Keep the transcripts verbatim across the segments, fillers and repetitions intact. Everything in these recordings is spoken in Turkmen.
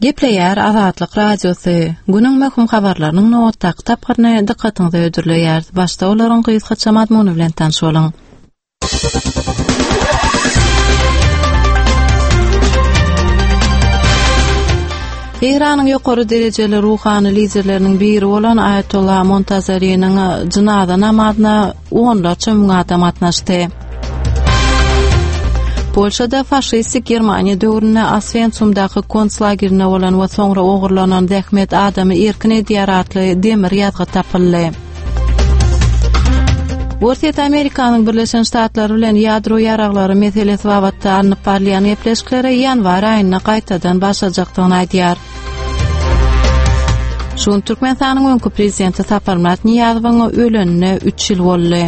Gepleýär Azatlyk radiosy. Günüň möhüm habarlarynyň nowatda tapgyny dikkatiňizi ödürleýär. Başda olaryň gysgaça mazmuny bilen tanış boluň. İranyň ýokary derejeli ruhany liderleriniň biri bolan Ayatollah Montazeriň jynada namazyna onlarça müň adam atnaşdy. Polşada faşistik Germaniýa döwründe Oswiecimdaky konslagerine bolan we soňra ogurlanan Zähmet adamy Erkin Edýar atly demir ýazgy tapyldy. Orta Amerikanyň Birleşen Ştatlary bilen ýadro ýaraglary meselesi babatda anyp barlayan gepleşiklere ýanwar aýyna gaýtadan başlajakdygyny aýdýar. Şun Türkmenistanyň öňkü prezidenti Saparmat Niýazowyň ölenine üç ýyl boldy.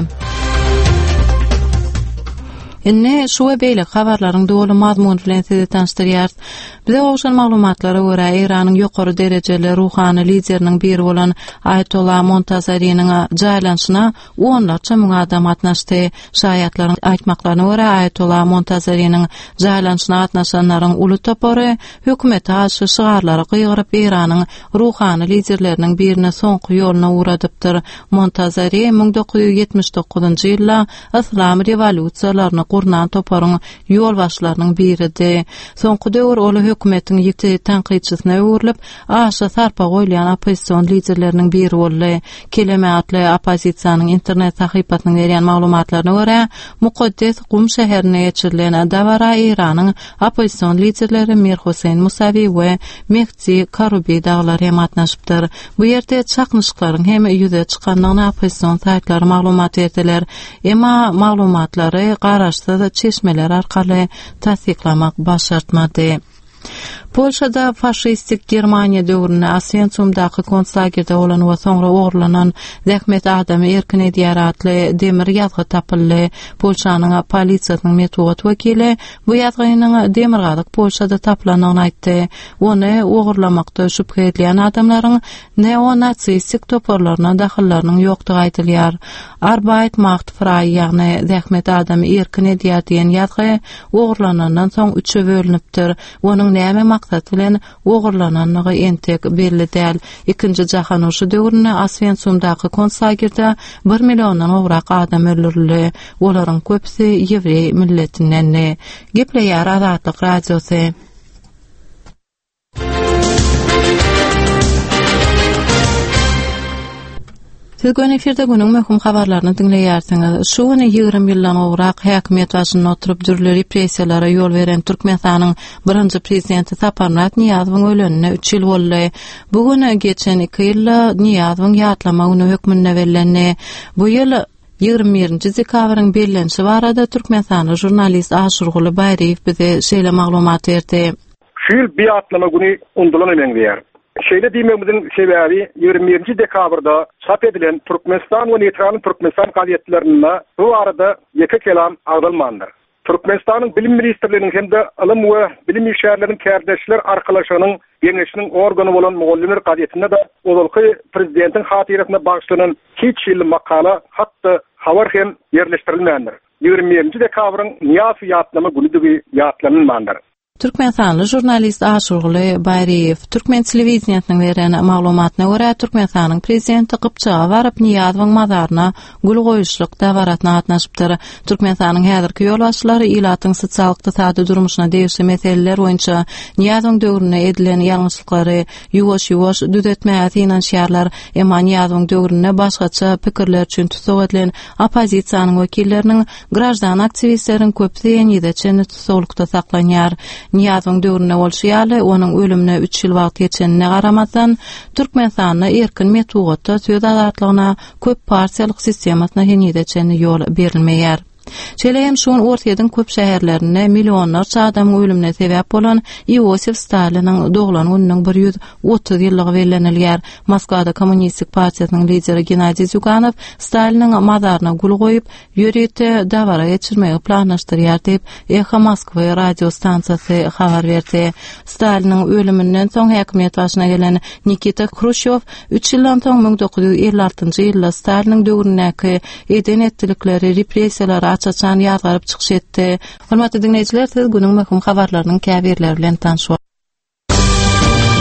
Inne şu we beýle habarlaryň doly mazmun bilen sizi tanıştyrýar. Bize oşan maglumatlara görä Iranyň ýokary derejeli ruhany lideriniň biri bolan Ayatollah Montazeriň jaýlanşyna onlarça müň adam atnaşdy. Şaýatlaryň aýtmaklaryna görä Ayatollah Montazeriň jaýlanşyna atnaşanlaryň uly topary hökümete aşy şygarlary gyýgyryp Iranyň ruhany liderleriniň birine soňky ýoluna uradypdyr. Montazeri bir dokuz yüz ýetmiş dokuzunjy ýylda Islam rewolýusiýalaryny gurnan toparyň ýol başlarynyň biridi. Soňky döwür ol hökümetiň ýeti tanqidçisine öwrülip, aşy sarpa goýlayan opposision liderleriniň biri boldy. Keleme atly opposisiýanyň internet sahypasynyň berýän maglumatlaryna görä, Mukaddes Qum şäherine geçirilen dawara Iranyň opposision liderleri Mir Hosein Musavi we Mehdi Karubi daglary matnaşypdyr. Bu ýerde çaknyşyklaryň hem ýüze çykanlygyna opposision saýtlary maglumat berdiler. Emma maglumatlary garaşsyz çeşmeler arkaly tasdiklamak başartmady. Polşada faşistik Germaniýa döwründe Oswiecimdaky konslagerde bolan we soňra ogurlanan Zähmet adamy Erkin Edýar atly demir ýazgy tapyldy. Polşanyň polisiýasynyň metbuat wekili bu ýazgynyň demir gazyk Polşada tapylanyny aýtdy. Ony ogurlamakda şüphe edilen adamlaryň neonasistik toparlaryna dahyllarynyň ýokdugy aýdylýar. Arbeit macht frei ýagny Zähmet adamy Erkin Edýar diýen ýazgy ogurlanandan soň üçe bölünipdir. Onuň näme maksat bilen ogurlananlygy entek belli däl. Ikinji jahan uruşy döwründe Oswiecimdaky konslagerde bir milliondan ograk adam öldürildi. Olaryň köpsi ýewrey milletinden. Gepleýär Azatlyk radiosy. Siz gön efirde günüň möhüm habarlaryny dinleýärsiňiz. Şu güni ýygrimi ýyldan ograk häkimet başyna oturup dürli repressiýalara ýol beren Türkmenistanyň birinji prezidenti Saparmat Niýazowyň ölenine üç ýyl boldy. Bugün geçen iki ýylda Niýazowyň ýatlama güni hökmüne berilende. Bu ýyl ýygrimi birinji dekabryň bellenşi barada Türkmenistanyň jurnalist Aşurguly Baýraýew bize şeýle maglumat berdi. Şu ýyl bir ýatlama güni undulan ölendiler. Şeýle diýmegimiziň sebäbi ýygrimi birinji dekabrda çap edilen Türkmenistan we Netran Türkmenistan gazetlerinde bu arada ýeke kelam agdalmandyr. Türkmenistanyň bilim ministrliginiň hemde ilm we bilim işgärläriniň kärdeşler arkalaşygynyň geňeşiniň organy bolan Mugallimler gazetinde de ozalky prezidentiň hatyrasyna bagşlanan hiç ýyl makala hatda habar hem ýerleşdirilmändir. ýygrimi birinji dekabryň Niýaz ýatlama günüdigi ýatlanmandyr. Türkmenistanly jurnalist Aşurguly Baýraýew Türkmen telewizionasynyň beren maglumatyna görä Türkmenistanyň prezidenti Gypçaga baryp Niýazowyň mazaryna gül goýuşlyk dawaratna gatnaşypdyr. Türkmenistanyň häzirki ýolbaşçylary ilatyň sosial-ykdysady durmuşyna degişli meseleler boýunça Niýazowyň döwründe edilen ýalňyşlyklary ýuwaş-ýuwaş düzeltmäge finansiýarlar, emma Niýazowyň döwründe başgaça pikirler üçin tutsak edilen opposisiýanyň wekilleriniň graždan aktivistleriň köpsi ýene-de çenli tutsaklykda saklanýar. Niýazowyň döwrüne bolşýaly onuň ölümine üç ýyl wagt geçenine garamazdan Türkmenistanyň erkin metbuatda söz azatlygyna köp partiýalyk sistemasyna ýene-de çenli ýol berilmeýär. Şeýlehem şuň ortaýadyň köp şäherlerinde millionlarça adamyň ölümine sebäp bolan Iosif Staliniň doglan gününiň bir yüz otuz ýyllygy bellenilýär. Moskwada Kommunistik partiýasynyň lideri Gennadiy Zyuganow Staliniň mazaryna gul goýup, ýöretde dawara geçirmegi planlaşdyrýar diýip Echo Moskwa radio stansiýasy habar berdi. Staliniň ölümünden soň häkimet başyna gelen Nikita Khrushchev üç ýyldan soň bir dokuz yüz elli altynjy ýylda Staliniň döwründäki eden etdilikleri repressiýalara açaçan ýazgaryp çykyş etdi. Hormatly dinleýijiler, siz günüň möhüm habarlarynyň käbirleri bilen tanış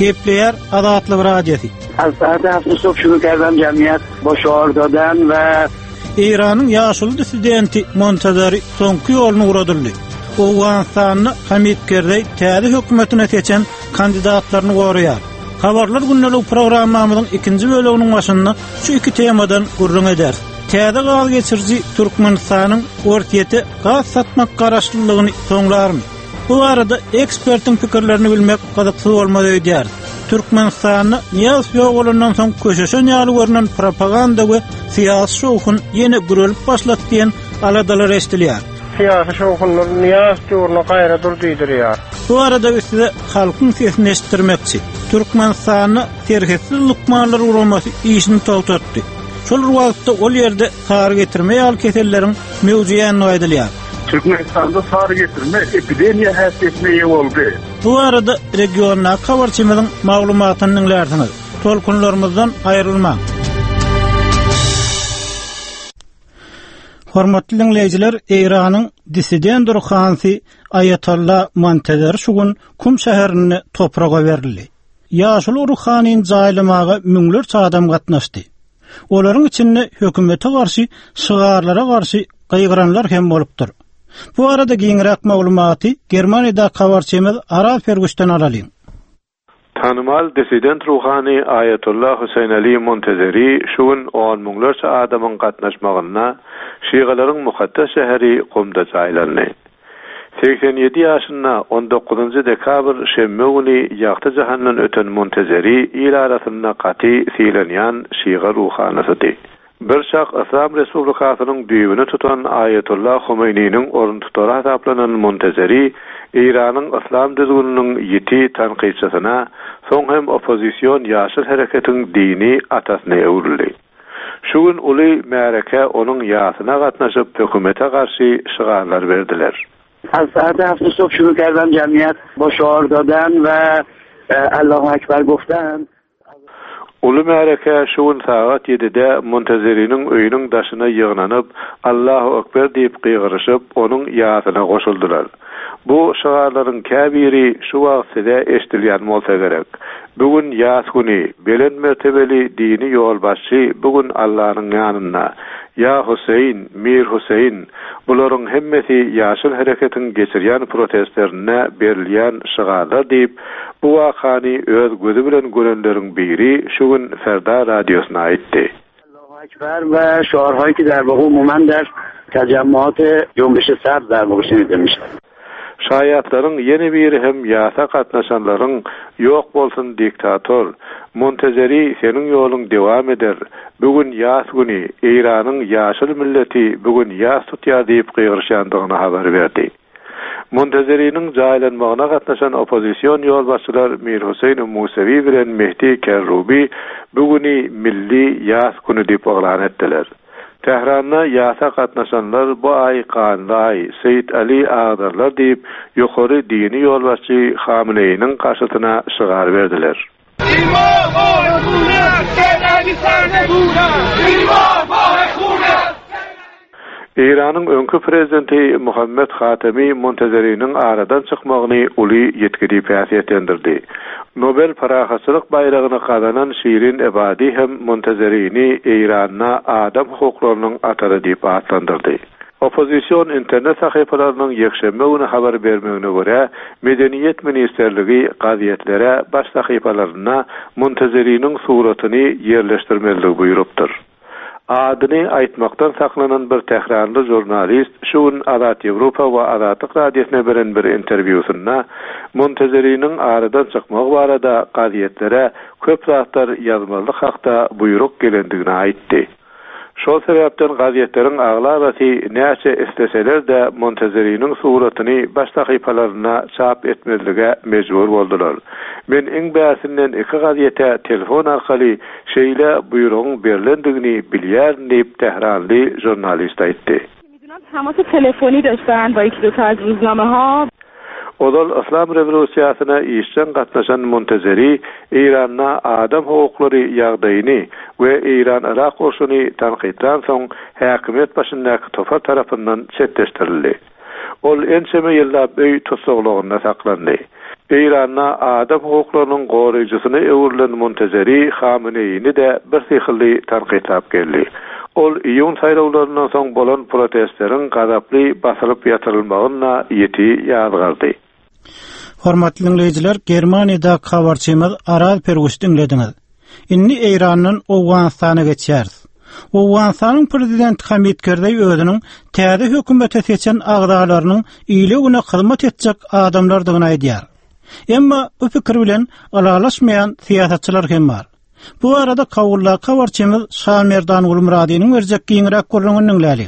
Gepleyer Azatlyk Radiosu. Saat hafta sonu şunu kerdem cemiyet boşordadan ve İran'ın yaşlı dissidenti Montazeri soňky ýoluny uradyldy. Owganstanyny Hamid Karzai täze hökümetine seçen kandidatlaryny goraýar. Habarlar günnelik programmamyzyň ikinji bölüminiň başynda şu iki temadan gurrun eder. Täze gaz geçirji Türkmenistanyň ortaýety gaz satmak garaşlylygyny soňlarmy? Bu arada ekspertiň pikirlerini bilmek gyzykly bolmady diýär. Türkmenistanyny Niyaz ýoğulundan soň köşeşen ýaly görünen propaganda we siyasi şowhun ýene gürelip başlatdyň aladalar eşdilýär. Siyasi şowhunlar Niyaz ýoğuluna gaýra durdyýar. Bu arada üstüde halkyň sesini eşitdirmekçi. Türkmenistanyny terhessiz lukmanlar uramasy işini tawtatdy. Şol wagtda ol ýerde sar getirme ýaly keselleriň mewjudiyany aýdylýar. Türkmenistan'da sarı getirme epidemiya häsiýetine boldy. Bu arada regional habarçymyzyň maglumatyny dinlersiňiz. Tolkunlarymyzdan aýrylma. Hormatly dinleýijiler, Iranyň dissident ruhansy Ayatollah Montazeri şugun Kum şäherini topraga berildi. Ýaşul ruhanyň jaýlamagy müňlerçe adam gatnaşdy. Olaryň içinde hökümete garşy, şygarlara garşy gaýgyranlar hem bolupdyr. Bu arada giňirek maglumaty Germaniýada habarçymyz Aral Fergustan alalyň. Tanımal dissident ruhani Ayatollah Hüseyin Ali Montazeri şugun on müňlerçe adamyň gatnaşmagyna şygaryň mukaddas şäheri Kumda jaýlandy. seksen ýedi ýaşynda on dokuzunçy dekabr şemme güni ýagty jahandan öten Montazeri il arasynda gaty silenýän şyga ruhanasydy. Bir şak Islam Respublikasynyň düýbüni tutan Ayatollah Khomeiniň orun tutary hasaplanan Montazeri İranyň Islam düzgüniniň ýeti tanqidçisyna, soň hem opozisiýon ýaşyl hereketiň dini atasyna öwrildi. Şu gün uly märeke onuň ýasyna gatnaşyp hökümete garşy şygarlar berdiler. saat hafta sonu şunu kerdem cemiyet boşordadan ve e, Allahu Ekber goftan. Uly märeke şu gün saat ýedide Montazeriň öýüniň daşyna ýygnanyp Allahu Ekber diýip gygyrşyp onuň ýasyna goşuldylar. Bu şygarlaryň käbiri şu wagtda eşdilýän bolsa gerek. Bugün ýas güni belen mertebeli dini ýolbaşçy bugün Allahyň ýanyna ya Huseyn, Mir Huseyn, bularyň hemmesi ýaşyl hereketiň geçirýän protestlerine berilýän şygarlar diýip bu wakany öz gözü bilen görenleriň biri şu gün Ferda radiosyna aýtdy. Allahu Ekber ve şuarhaýy ki der waqa umuman der tejammuat-ı Cumhuriyet Serb der bu şeýlemiş. Şaýatlaryň ýene biri hem ýasa gatnaşanlaryň ýok bolsun diktator, Montazeri seniň ýoluň dewam eder. Bugün ýas güni Iranyň ýaşyl milleti bugün ýas tutýar diýip gygyrşandygyny habar berdi. Montazeriň jaýlanmagyna gatnaşan opozisiýon ýolbaşçylar Mir Huseyn Musawi bilen Mehdi Kerrubi bugüni milli ýas güni diýip oglan etdiler. Tehran'da ýasa gatnaşanlar bu ay Qanday, Seyit Ali Ağdarlar diýip ýokary dini ýolbaşçy Hameneýniň garşysyna şygar berdiler. İranyň öňkü prezidenti Muhammed Hatemi Montazeriň aradan çykmagyny uly ýetkili päsiýetlendirdi. Nobel parahaçylyk bayragyny kazanan Şirin Ebadi hem Montazeriňi Iranyna adam hukuklarynyň atary diýip atlandyrdy. Opozisiýon internet sahypalarynyň ýekşembe güni habar bermegine görä, Medeniýet Ministerligi gaziyetlere baş sahypalaryna Montazeriň suratyny ýerleşdirmeligi buýrupdyr. Adyny aýtmakdan saklanan bir tehrarly jurnalist şuun Azat Ýewropa we Azatlyk radiosyna beren bir interwýusynda Montazeriň aradan çykmagy barada gaziyetlere köp zatlar ýazmalyk hakda buyruk gelendigini aýtdy. Şol sebäpden gaziyetleriň aglarasy näçe isteseler-de Montazeriň suratyny baş sahypalaryna çap etmelige mejbur boldular. Men iň bäsinden iki gaziyete telefon arkaly şeýle buyrugyň berilendigini bilýär diýip Tehranly jurnalist aýtdy. میدونم تماس تلفنی داشتن با یکی دو تا از روزنامه‌ها. Odal İslam revolüsiýasyna işçen gatnaşan Montazeri İranyna adam hukuklary ýagdaýyny we İran-Irak urşuny tanqiddan soň häkimet başyndaky topar tarapyndan çetleşdirildi. Ol ençeme ýyllap öý tutsaglygyna saklandy. İran'a adam hukuklarynyň goraýjysyny öwürlen Montazeri Khameneýni de bir sihirli tanqytlap geldi. Ol ýyň saýrawlaryndan soň bolan protestleriň gazaply basylyp ýatyrylmagyna ýeti ýazgardy. Hormatly dinleýijiler, Germaniýada habarçymyz Aral Perwist dinlediňiz. Inni Iranyň Owganistana geçýär. Owganistanyň prezidenti Hamid Karzai özüniň täze hökümete seçen agdalarynyň ýyly güne hyzmat etjek adamlardygyny aýdýar. Emma bu pikir bilen alalaşmayan siýasatçylar hem bar. Bu arada kawulla kawarçymyz Şamerdan Ulmuradynyň berjek giňrak görüňünden läli.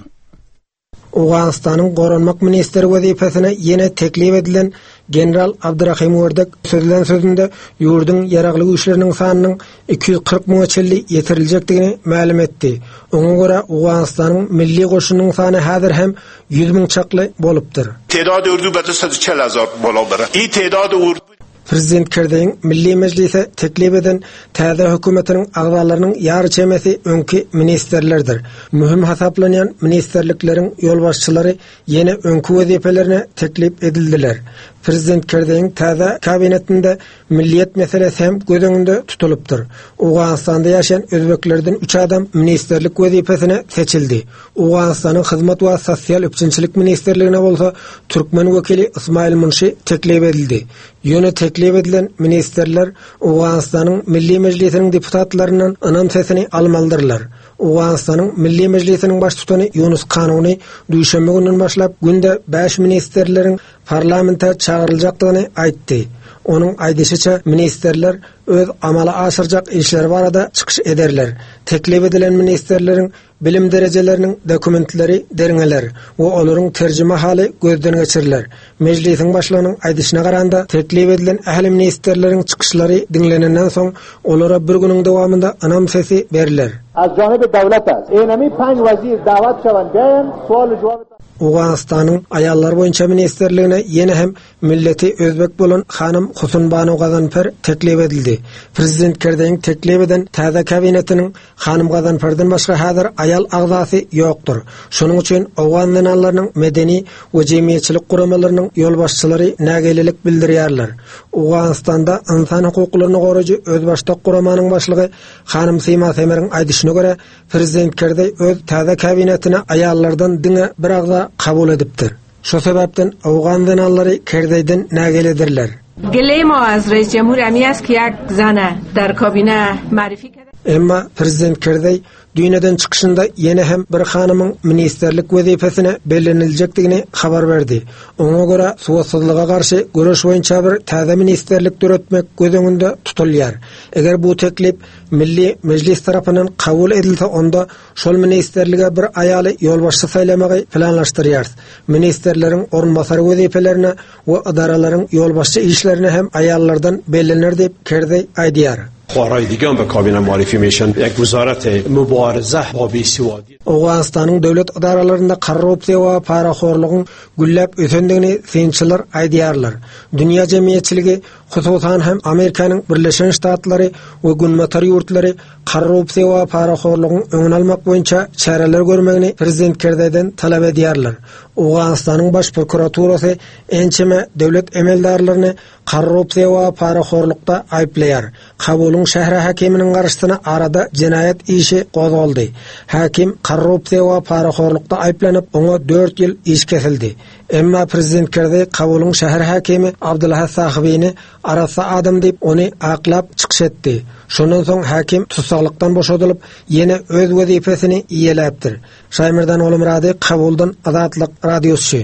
Owganistanyň goranmak ministeri wezipesine ýene teklip edilen General Abdurrahim Wardek sözlen sözünde ýurduň ýaragly güýçleriniň sanynyň iki yüz kırk miňe çelli ýetiriljekdigini ma'lum etdi. Oňa görä Owganistanyň milli goşunyň sany häzir hem yüz miň çakly bolupdyr. Te'dad urdu bata yüz çelli hazar bola bar. Ýa te'dad urdu Prezident Karzaiň Milli Meclise teklip eden täze hökümetiniň agdalarynyň ýarı çemesi öňki ministerlerdir. Mühim hasaplanýan ministerlikleriň ýolbaşçylary ýene öňki wezipelerine teklip edildiler. Prezident Karzaiň täze kabinetinde milliyet meselesi hem göz öňünde tutulupdyr. Owganistanda ýaşaýan özbeklerden üç adam ministerlik wezipesine seçildi. Owganistanyň hyzmat we sosial öpçünçilik ministerligine bolsa türkmen wekili Ismail Munşi teklip edildi. Ýöne teklip edilen ministerler Owganistanyň Milli Meclisining deputatlarynyň anam sesini almaldyrlar. Owganistanyň Milli Meclisining baş tutany Yunus Kanuny düşenme günden başlap günde beş ministerleriň parlamenta çağıryljakdygyny aýtdy. Onun aýdyşyça ministerler öz amala aşyrjak işleri barada çykyş ederler. Teklip edilen ministerleriň bilim derejeleriniň dokumentleri deriňeler we olaryň terjime haly gözden geçirirler. Meclisiň başlygynyň aýdyşyna garanda teklip edilen ähli ministerleriň çykyşlary dinlenenden soň olara bir günüň dowamında anam sesi beriler. Az janibi dowlat az. Enemi panç wazir dawat şawan beýan sual jogap Owganistanyň aýallar boýunça ministerligine ýene hem milleti özbek bolan hanym Husunbanu Gazanfer teklip edildi. Prezident Karzaiň teklip eden täze kabinetiniň hanym Gazanferden başga häzir aýal agzasy ýokdur. Şonuň üçin Owgan dinalarynyň medeni we jemgyýetçilik guramalarynyň ýolbaşçylary nägelelik bildirýärler. Owganistanda insan hukuklaryny goraýjy özbaşda guramanyň başlygy hanym Sima Semeriň aýdyşyna görä Prezident Karzai öz täze kabinetine aýallardan diňe bir agza kabul edipdir. Şo sebäpden Owgan dinallary Karzai'den nägeledirler. Gelemo az Reis Cemhur Amiyas ki yak zana dar kabine marifi keder. Emma Prezident Karzai düýneden çykyşynda ýene hem bir hanymyň ministerlik wezipesine belleniljakdigini habar berdi. Oňa görä suwatsyzlyga garşy göreş boýunça bir täze ministerlik döretmek göz öňünde tutulýar. Eger bu teklip Milli Meclis tarapyndan kabul edilse onda şol ministerlige bir aýaly ýolbaşçy saýlamagy planlaşdyrýar. Ministerleriň ornbasary wezipelerine we idaralaryň ýolbaşçy işlerine hem aýallardan bellenir dep Karzai aýdýar. خواهرای دیگه هم به کابینه معرفی میشن یک وزارت مبارزه با بیسوادی. Owganistanyň döwlet idaralarynda korrupsiýa we paraxorlygyň güllep ösendigini synçylar aýdýarlar. Dünýä jemgyýetçiligi, hususan hem Amerikanyň Birleşen Ştatlary we günmatary ýurtlary korrupsiýa we paraxorlygyň öňüni almak boýunça çäreler görmegini Prezident Karzai'den talap edýärler. Owganistanyň baş prokuraturasy ençeme döwlet emeldarlaryny korrupsiýa we paraxorlykda aýplaýar. Kabulyň şähre hakiminiň garaşyna arada jinayet işi gozuldy. Hakim korrupsiýa we paraxorlykda aýplanyp oňa dört ýyl iş kesildi. Emma Prezident Karzai Kabulyň şäher hakimi Abdullah Sahibiňi arasa adam diýip ony aklap çykyş etdi. Şondan soň hakim tutsaklıktan boşadylyp ýene öz wezipesini iýeläpdir. Şaýmyrdan Ulmurady Kabuldan Azatlyk radiosu.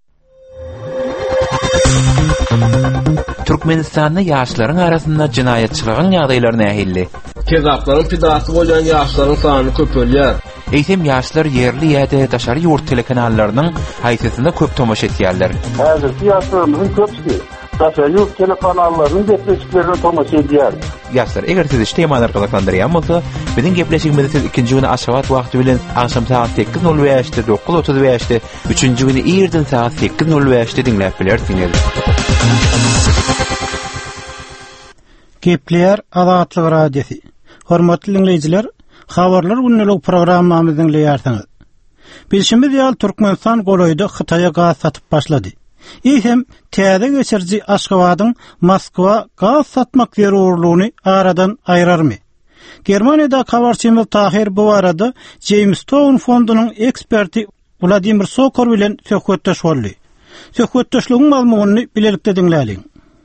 Türkmenistan'da yaşların arasında cinayetçiliğin ýagdaýlaryna ähilli. Kezaplaryň pidasy bolan yaşlaryň sany köpelýär. Eýsem yaşlar yerli ýa-da daşary ýurt telekanallarının haýsysynda köp tomaş etýärler. Häzirki yaşlarymyň köpçüsi daşary ýurt telekanallarının gepleşiklerine tomaş edýär. Yaşlar, eger siz işte ýamalar gyzyklandyrýan bolsa, biziň gepleşigimizi siz ikinji güni aşabat wagty bilen akşam saat sekiz nol beşde dokuz otuz beşde, üçünji güni ýerden saat sekiz nol beşde dinläp bilersiňiz. Gepler Azatlyk radiosu. Hormatly dinleyijiler, habarlar günnelik programmamyzy dinleýärsiňiz. Bilşimiz ýaly Türkmenistan golaýda Hytaýa gaz satyp başlady. İhem täze geçirji Aşgabatyň Moskwa gaz satmak zerurlugyny aradan aýrarmy? Germaniýada Kawarçymyl Tahir bu arada James Town fondunyň eksperti Vladimir Sokor bilen söhbetdeş boldy. Söhbetdeşligiň malumuny bilelikde diňläliň.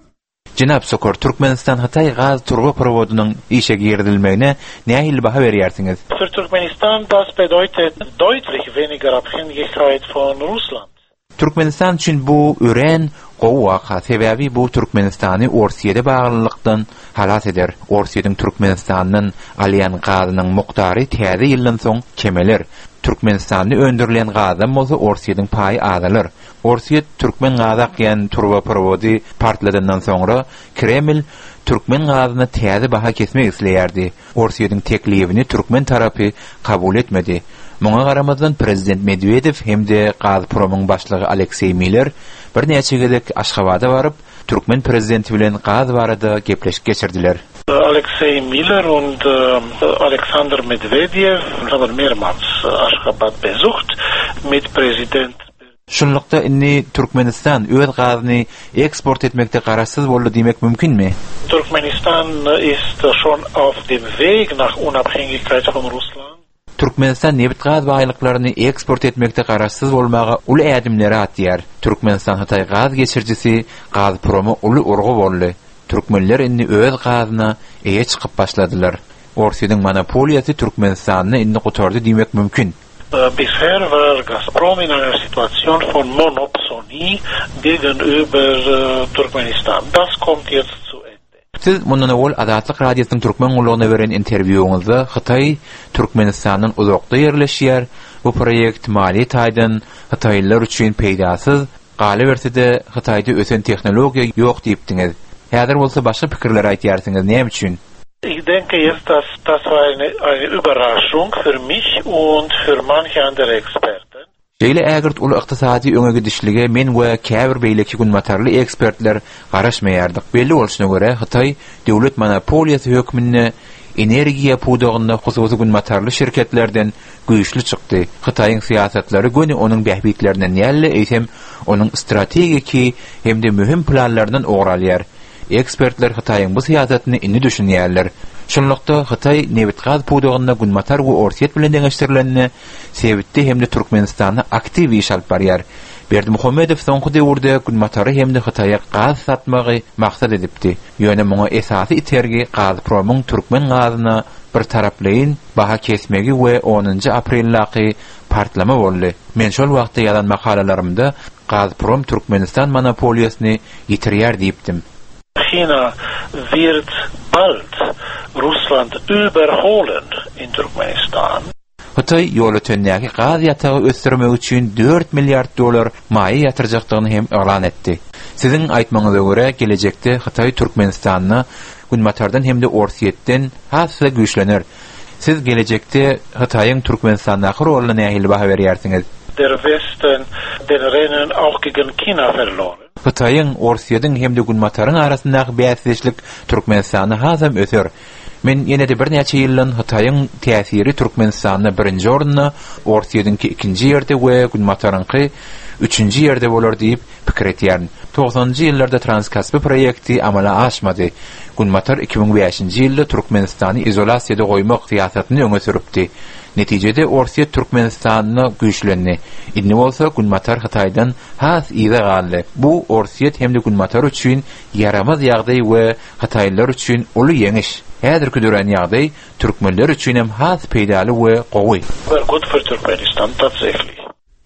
Jenap Sokor, Türkmenistan Hatay gaz turgu provodunyň işe girdilmegine nähili baha berýärsiňiz? Für Turkmenistan das bedeutet deutlich weniger Abhängigkeit von Russland. Türkmenistan üçin bu ören gowa sebäbi bu Türkmenistany Orsiýede baglylykdan halat eder. Orsiýeň Türkmenistanyň alýan gazynyň mukdary täze ýyldan soň kemeler. Türkmenistany öndürilen gazdan bolsa Orsiýeň paýy azalar. Orsiýet Türkmen gazak ýan turba provodi partladandan soňra Kreml Türkmen gazyna täze baha kesmek isleýärdi. Orsiýeň teklibini Türkmen tarapy kabul etmedi. Muňa garamazdan Prezident Medvedev hemde Gazpromyň başlygy Aleksey Miller bir näçe gezek Aşgabada baryp Türkmen prezidenti bilen gaz barada gepleşip geçirdiler. Alexei Miller und uh, Alexander Medvedev haben mehrmals Aşgabat besucht mit Präsident. Şunlukda inni Türkmenistan öz gazyny eksport etmekde garaşsyz boldy diýmek mümkinmi? Turkmenistan ist schon auf dem Weg nach Unabhängigkeit von Russland. Türkmenistan nebit gaz baýlyklaryny eksport etmekde garaşsyz bolmaga uly ädimleri atýar. Türkmenistan Hatay gaz geçirjisi Gazpromy uly urgu boldy. Türkmenler inni öz gazyna eýe çykyp başladylar. Orsiýeň monopoliýasy Türkmenistanyny inni gutardy diýmek mümkin. Bisher war Gazprom in einer Situation von Monopolie gegenüber Turkmenistan. Das kommt jetzt zu Ende. Siz mundan ol Adatlyk radiosynyň türkmen gulagyna beren interwýuňyzda Hatay Türkmenistanyň uzakda ýerleşýär. Bu proýekt mali taýdan Hataylylar üçin peýdasyz, galy bersede Hatayda ösen tehnologiýa ýok diýipdiňiz. Häzir bolsa başga pikirler aýtýarsyňyz, näme üçin? Ich denke jetzt, dass das war eine, eine Überraschung für mich und für manche andere Experten. Şeýle ägirt ul ykdysady öňe gidişlige men we käbir beýleki günmatarly ekspertler garaşmaýardyk. Belli bolşuna göre Hatay döwlet monopoliýasy hökmünde energiýa pudugyna hususy günmatarly şirketlerden güýçli çykdy. Hataýyň siýasatlary göni onuň bähbitlerinden ýaly eýsem onuň strategiki hemde mühim planlaryndan oğralýar. Ekspertler Hataýyň bu siýasatyny indi düşünýärler. Şunlukda Hatay nebit gaz pudugyna günmatar we Orsiýet bilen deňeşdirilenini sebitdi hemde Türkmenistany aktiw iş alyp barýar. Berdimuhammedow soňky döwürde günmatary hemde Hataýa gaz satmagy maksat edipdi. Ýöne muňa esasy itergi Gazpromyň Türkmen gazyna bir taraplyň baha kesmegi we onuncu aprelläki partlama boldy. Men şol wagtda ýazan makalalarymda Gazprom Türkmenistan monopoliýasyny ýitirýär diýipdim. China wird bald Russland überholen in Turkmenistan. Hatay ýoly tönäki gaz ýatagy ösdürmek üçin dört milliard dolar maýy ýatyrjakdygyny hem elan etdi. Siziň aýtmaňyza görä gelecekde Hatay Türkmenistanyny günmatardan hemde Orsiýetden hasy güýçlenir. Siz gelecekde Hataýyň Türkmenistanyň roluny nähili baha berýärsiňiz? Der Westen den Rennen auch gegen China verloren. Hataýyň Orsiýeň hemde günmataryň arasyndaky bäsleşlik Türkmenistany hazam öter. Men ýene-de bir näçe ýyldan Hataýyň täsiri Türkmenistanyny birinji orunda, Orsiýeňki ikinji ýerde we günmataryňky üçünji ýerde bolar diýip pikir etýär. togsonjy ýyllarda Transkaspi proýekti amala aşmady. Günmatar iki bin beşinji ýylda Türkmenistany izolasiýada goýmak siýasatyny öňe süripdi. Netijede Orsiýet Türkmenistanyny güýçlendi. Indi bolsa günmatar Hataýdan has ýa galy. Bu Orsiýet hemde günmatar üçin yaramaz ýagdaý we Hataýlylar üçin uly ýeňiş. Häzirki dören ýagdaý türkmenler üçin hem has peýdaly we gowy. Gut für Turkmenistan tatsächlich.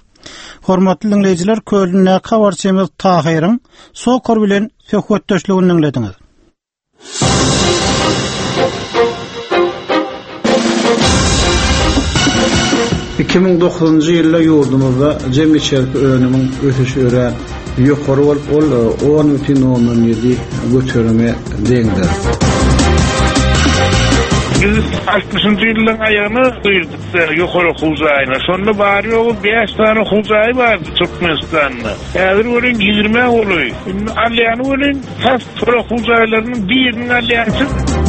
Hormatly dinleyijiler, Kölnä Kawarçymyl Tahiryň Sokor bilen söhbetdeşligini dinlediňiz. iki bin dokuzunjy ýylda ýurdumyzda jemgyýetçilik önümiň ösüşi ören ýokary bolup ol on бүтүн ондон ýedi götürme deňdir. Biz altmışıncı ýylyň aýagyny duýduk ýokary huzaýyna. Şonda bar ýogy beş tane huzaý bar Türkmenistanyň. Häzir ölen ýygrime boly. Alýany ölen has huzaýlarynyň birini alýansy.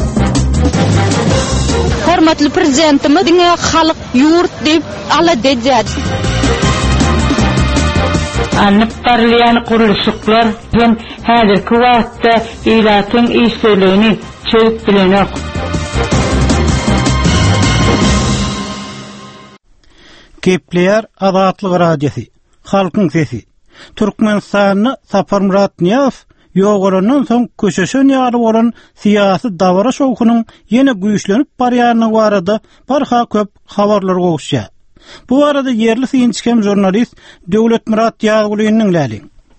Hormatly prezidentimiz diňe halyk ýurt diýip ala dejädi. anlıp barlayan kuruluşuklar hem häzirki wagtda ilatyň işçiligini çöp bilenok. Kepler Azatlyk Radiosi, Halkyň sesi. Türkmenistanyny Saparmurat Niyaz ýogarandan soň köşeşen ýaly bolan syýasy dawra şowkunyň ýene güýçlenip barýaryny barada barha köp habarlar gowuşýar. Bu arada yerli synçykem jurnalist Döwletmurat Ýagulynyň läli.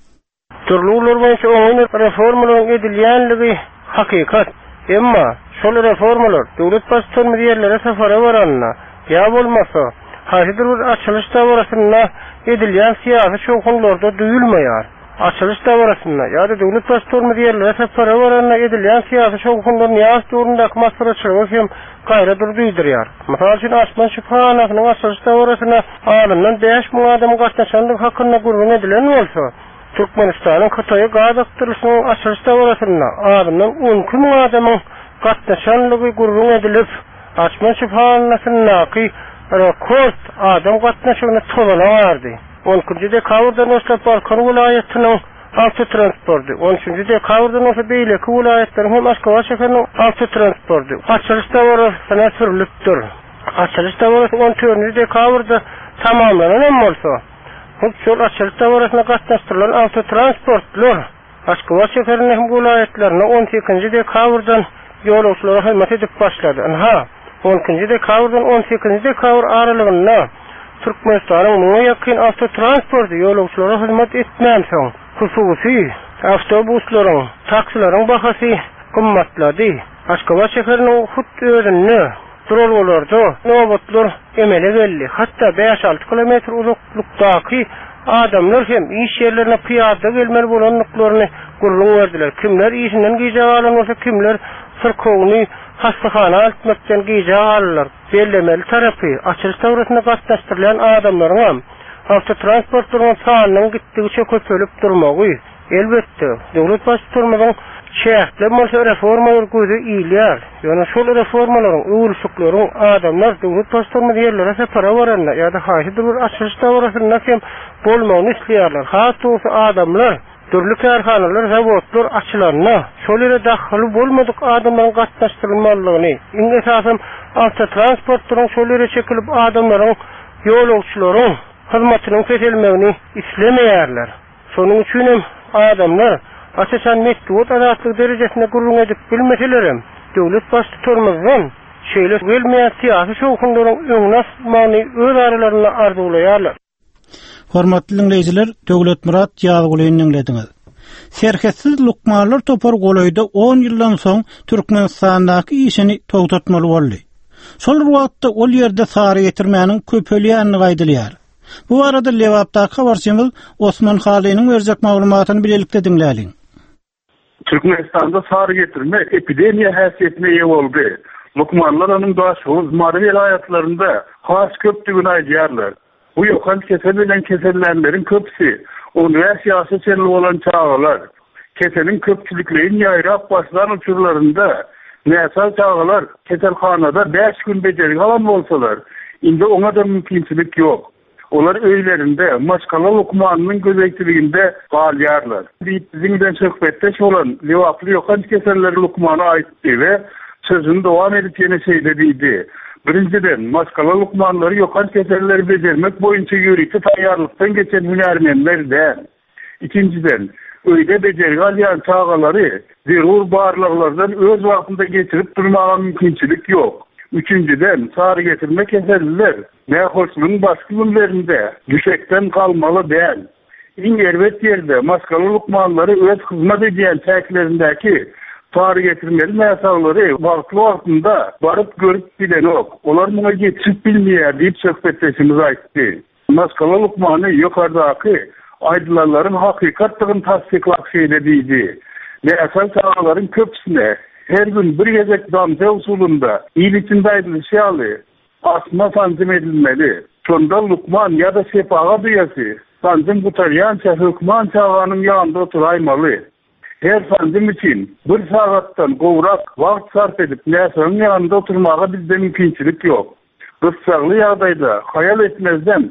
Turlular boýunça oňy reformalar edilýänligi hakykat. Emma şol reformalar döwlet başçylaryny ýerlere safara baranna ýa bolmasa haýdyr bir açylış dawrasyna edilýän syýasy şowkunlarda duýulmaýar. Açylış dawrasyna ýa-da döwlet başçylaryny ýerlere safara baranna edilýän syýasy şowkunlaryň ýa turundaky maslahatçylygy hem gaýra durduýdyrýar. Mysal üçin Asman Şüphanowyň açylış dawrasyna alymdan beş ming adam gatnaşanlyk hakyna gurrun edilen bolsa, Türkmenistanyň Hytaýa gaýdakdyryşynyň açylış dawrasyna alymdan on iki ming adamyň gatnaşanlygy gurrun edilip, Asman Şüphanowyň rekord adam gatnaşygyny tolanardy. on üçinji dekabrdan başlap Balkan vilayatynyň altı transportu, on üçinji dekabrdan başlap beýleki vilayatlanyň hem Aşgabat şäheriniň altı transportu açylış dawrasyna sürilipdir. Açylış dawrasy on dördünji dekabrda tamamlanan bolsa, bu şol açylış dawrasyna gatnaşdyrylan altı transportlar Aşgabat şäheriniň hem vilayatlaryna on sekizinji dekabrdan ýolagçylara hyzmat edip başlady. Ha, on üçinji dekabrdan on sekizinji dekabr aralygynda Türkmenistanyň muňa ýakyn avtotransporty ýolagçylara hyzmat etmän soň hususy awtobuslaryň, taksilaryň bahasy gymmatlady. Aşgabat şäheriniň hut özünde durallarda nowatlar emele geldi. Hatda beş altı kilometr uzaklykdaky adamlar hem iş ýerlerine piýada gelmeli bolanlyklaryny gurrun berdiler. Kimler işinden giýjek alanmasa, kimler sırkowny hastahana altmaktan giýjek allar. Bellemeli tarapy açylış dawrasyna gatnaşdyrylan adamlaryň avtotransportlaryň sanynyň gitdigiçe köpelip durmagy elbetde döwlet başçylarynyň şäherle bolsa reformalar gözi iýilýär. Ýöne şol reformalaryň öwrüşükleriň adamlar döwlet başçylaryny ýerlere separa baranna ýa-da haýdyr bir açylış dawrasyna hem bolmagyny isleýärler. Hatda adamlar türlü karhanalar, zawodlar açylanna, şol ýere dahly bolmadyk adamlaryň gatnaşdyrylmalygyny, iň esasym avtotransportlaryň şol ýere çekilip adamlaryň ýolagçylaryň hyzmatynyň kesilmegini islemeýärler. Şonuň üçin hem adamlar asasan metduat azatlyk derejesine gurrun edip bilmeselerem, döwlet başçylarymyzdan şeýle gelmeýän syýasy şowkunlaryň öňüne asmagyny öz aralaryna arzulaýarlar. Hormatly dinleyijiler, Döwletmurat Ýagulyny dinlediňiz. Serketsiz lukmanlar topar golayda on ýyldan soň Türkmenistandaky işini togtatmaly boldy. Şol wagtda ol ýerde sary getirmäniň köpelýänini gaýdylýar. Bu arada Lewapdaky habarçymyz Osman Halynyň berjek maglumatyny bilelikde dinläliň. Türkmenistanda sary getirme epidemiýa häsiýetine ýa boldy. Lukmanlar anyň daşy Mary vilayatlarynda has köpdigini aýdýarlar. Bu ýokan kesel bilen kesellenlerin köpsi, universiýasy çenli bolan çağalar, keseliň köpçüliklerini ýaýrap başlan uçurlarında, näsal çağalar keselhanada beş gün bejerik alan bolsalar, indi oňa da mümkinçilik ýok. Olar öýlerinde, maşgala lukmanynyň gözekçiliginde galýarlar. Bizim bilen söhbetde şolan lewaply ýokan keselleri lukmany aýtdy we sözüni dowam edip ýene şeýle diýdi. Birinciden, maskala lukmanları yokan keselleri becermek boyunca yürüyüşü tayyarlıktan geçen hünermenlerden. İkinciden, öyle becergi alyan çağaları zerur bağırlıklardan öz vaktinde getirip durmağa mümkünçülük yok. Üçüncüden, sarı getirme keserliler mehoşluğun baskı günlerinde düşekten kalmalı değil. İn elbet yerde maskala lukmanları öz hizmet ediyen teklerindeki sarı getirmeli mesaları vakti vaktinde barıp görüp bilen ok. Olar buna geçip bilmeyer deyip söhbetleşimiz aytti. Maskala lukmanı yukarıdaki aydılarların hakikatlığın tasdiklak şeyle deydi. Mesal çağaların köpsüne her gün bir gezek damca usulunda il içinde aydılışı alı asma tanzim edilmeli. Sonda lukman ya da sepağa duyası tanzim butaryança hükman çağanın yanında oturaymalı. Her sandım için bir saattan gowrak wagt sarf edip näsanyň ýanynda oturmaga bizde mümkinçilik ýok. Rıssagly ýagdaýda hayal etmezden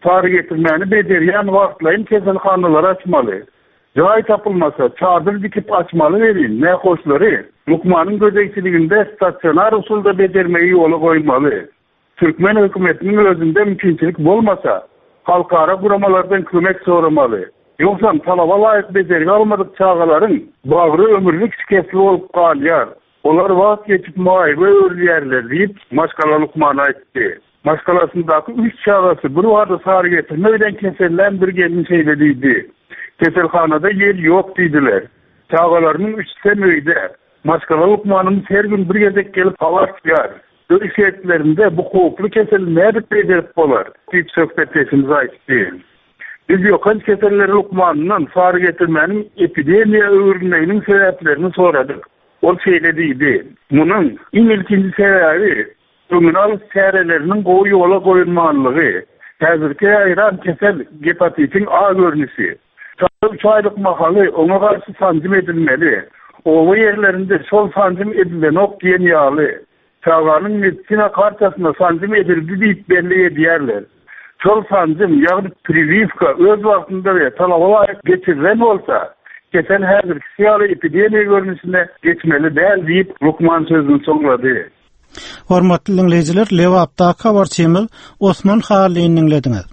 sarı getirmeni becerýän wagtlaryň keselhanalary açmaly. Joy tapılmasa çadır dikip açmalı verin. Ne hoşları? Lukmanın gözeçiliginde stasionar usulda becermeyi yola koymalı. Türkmen hükümetinin özünde mümkünçilik bolmasa halkara kuramalardan kömek soramalı. Yoksa talaba layık beceri almadık çağaların bağrı ömürlük şikestli olup kalıyar. Onlar vakt geçip muayebe örlüyerler deyip Maşkala Lukman'a aitti. Maşkalasındaki üç çağası bir vardı sarı getirmeyden keserlen bir gelin şeylediydi. Keselhanada yer yok dediler. Çağalarının üç semöyde Maşkala Lukman'ın her gün bir gezek gelip hava çıkar. Dönüş etkilerinde bu kovuklu keseli nerede becerip olar? Deyip söhbetleşimize aitti. Biz yokan keselleri Lukman'ın sarı getirmenin epidemiya öğrenmenin sebeplerini soradık. O söylediydi. Bunun en ilkinci sebebi kriminal serelerinin koyu yola koyulmanlığı. Hazırki ayran kesel hepatitin A görünüşü. üç aylık mahalı ona karşı sancım edilmeli. Ova yerlerinde sol sancım edilen ok diyen yağlı. Çağlarının medisina kartasına sancım edildi deyip belli ediyerler. Sol sancım yani privivka öz vaktinde ve talaba geçirilen olsa geçen her siyasi epidemiya görünüşüne geçmeli değil deyip Lukman sözünü sonladı. Hormatly dinleyijiler, Lewapda habar çemil Osman Hali'ni dinlediniz.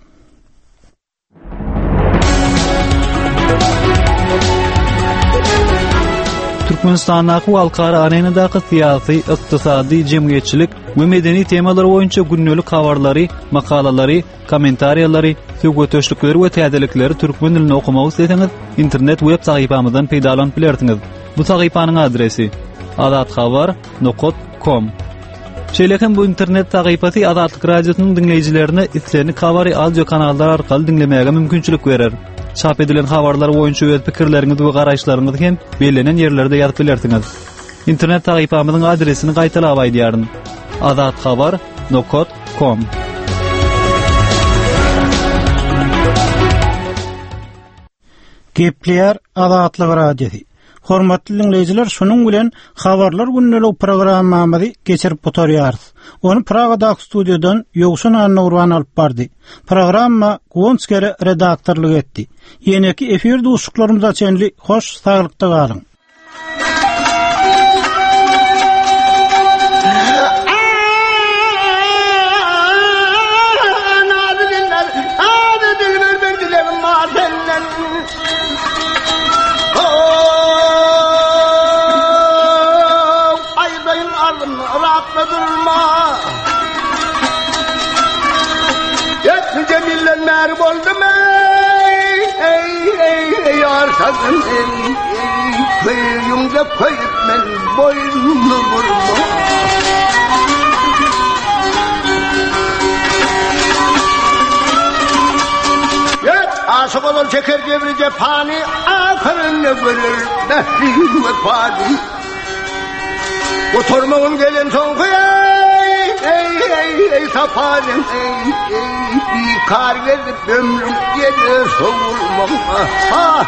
Türkmenistanyň halkara arenadaky syýasy, ykdysady, jemgyýetçilik we medeni temalar boýunça günnelik habarlary, makalalary, kommentariýalary, söwgetöşlükleri we täzelikleri türkmen dilinde okumagy isteseňiz, internet web sahypamyzdan peýdalanyp bilersiňiz. Bu sahypanyň adresi adatxabar nokta com. Şeýlekem bu internet sahypasy Adatlyk radiosynyň dinleýijilerine islerini kabary audio kanallar arkaly dinlemäge mümkinçilik berer. Çap edilen habarlar boýunça öz pikirleriňizi we garaşlaryňyzy hem belenen ýerlerde ýazyp bilersiňiz. İnternet sahypamyzyň adresini gaýtalap aýdýaryn. adatxabar nokta com. Gepler Adatlyk radiosy. Hormatly dinleyijiler, şonuň bilen habarlar günnelik programmamyzy geçirip oturýarys. Onu Pragadaky studiýadan Ýogşan Anurwan alyp bardy. Programma Gonskere redaktorlyk etdi. Ýeneki efir duşuklarymyza çenli hoş saglykda galyň. Cemiller boldum ey ey ey yar sazın ey koyumda koyup men boynumu vurma yet aşık olur çeker gibi cephani ahırını görür nefri ve padi oturmağın gelin son koyay ey ey ey safarim ey ey bir kar gelip ömrüm geri soğulmam ha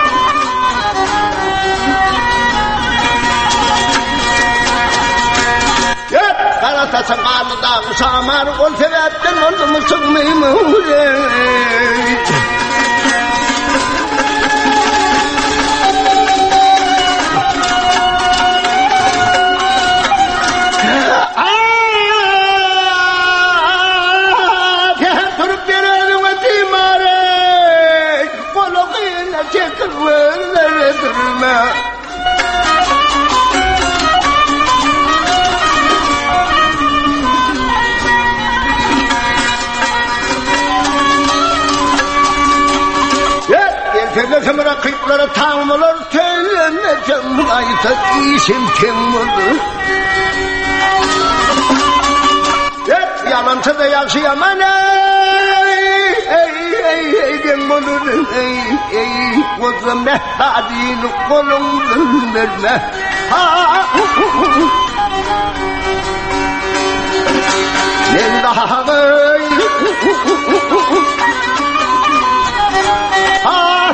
yet karata sakalıda usamar ol sebepten oldu mu çıkmayayım ey Efendim rakiplara tanrılar söyleneceğim ayta işim kim olur hep yalancı da yaşayamam ey ey ey ey kim olur ey ey kuzum mehtadini kolumdan verme ha ne daha ey ha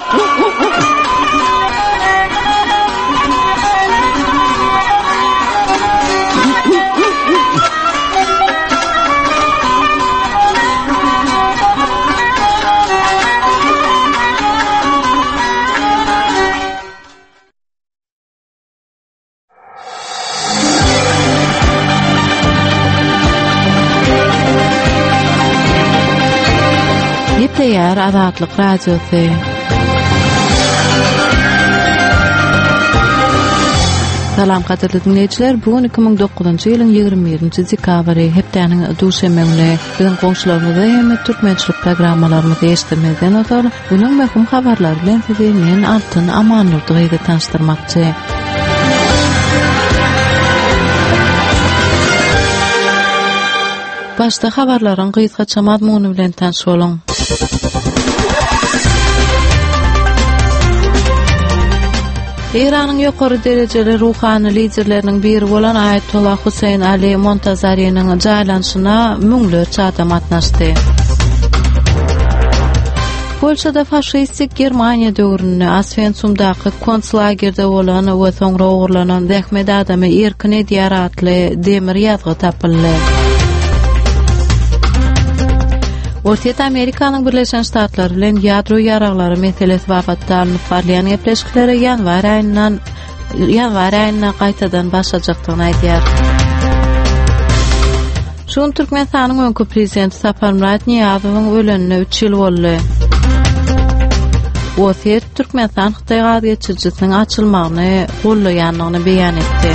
Gepleýär Azatlyk Radiosy. Salam qadarly dinleyijiler, bugun iki ming dokuzunçy ýylyň ýygrimi birinji dekabry hepdeniň duşemegine biziň goňşularymyza hem türkmençilik programmalarymyzy eşitmeden öňe bunyň möhüm habarlary bilen sizi men Altyn Amanurdygy tanıştyrmakçy. Başda habarlaryň gysgaça mazmuny bilen tanış boluň. İran'ın ýokary derejeli ruhany liderleriniň biri bolan Ayetullah Huseyn Ali Montazarynyň jaýlanşyna müňlerçe adam atnaşdy. Polşada faşistik Germaniýa döwründe Oswensumdaky konцлагerde bolan we soňra ogurlanan Ahmed adamy erkin edýär atly demir ýazgy tapyldy. Orta Amerikanyň Birleşen Ştatlary bilen ýadro ýaraglary meselesi babatda alınıp barlayan gepleşikleri ýanwar aýyndan ýanwar aýyna gaýtadan başlajakdygyny aýdýar. Şun Türkmenistanyň öňkü prezidenti Saparmurat Niýazowyň ölenine üç ýyl boldy. O Türkmenistan Hytaý gaz geçirjisiniň açylmagyny gollaýanlygyny beýan etdi.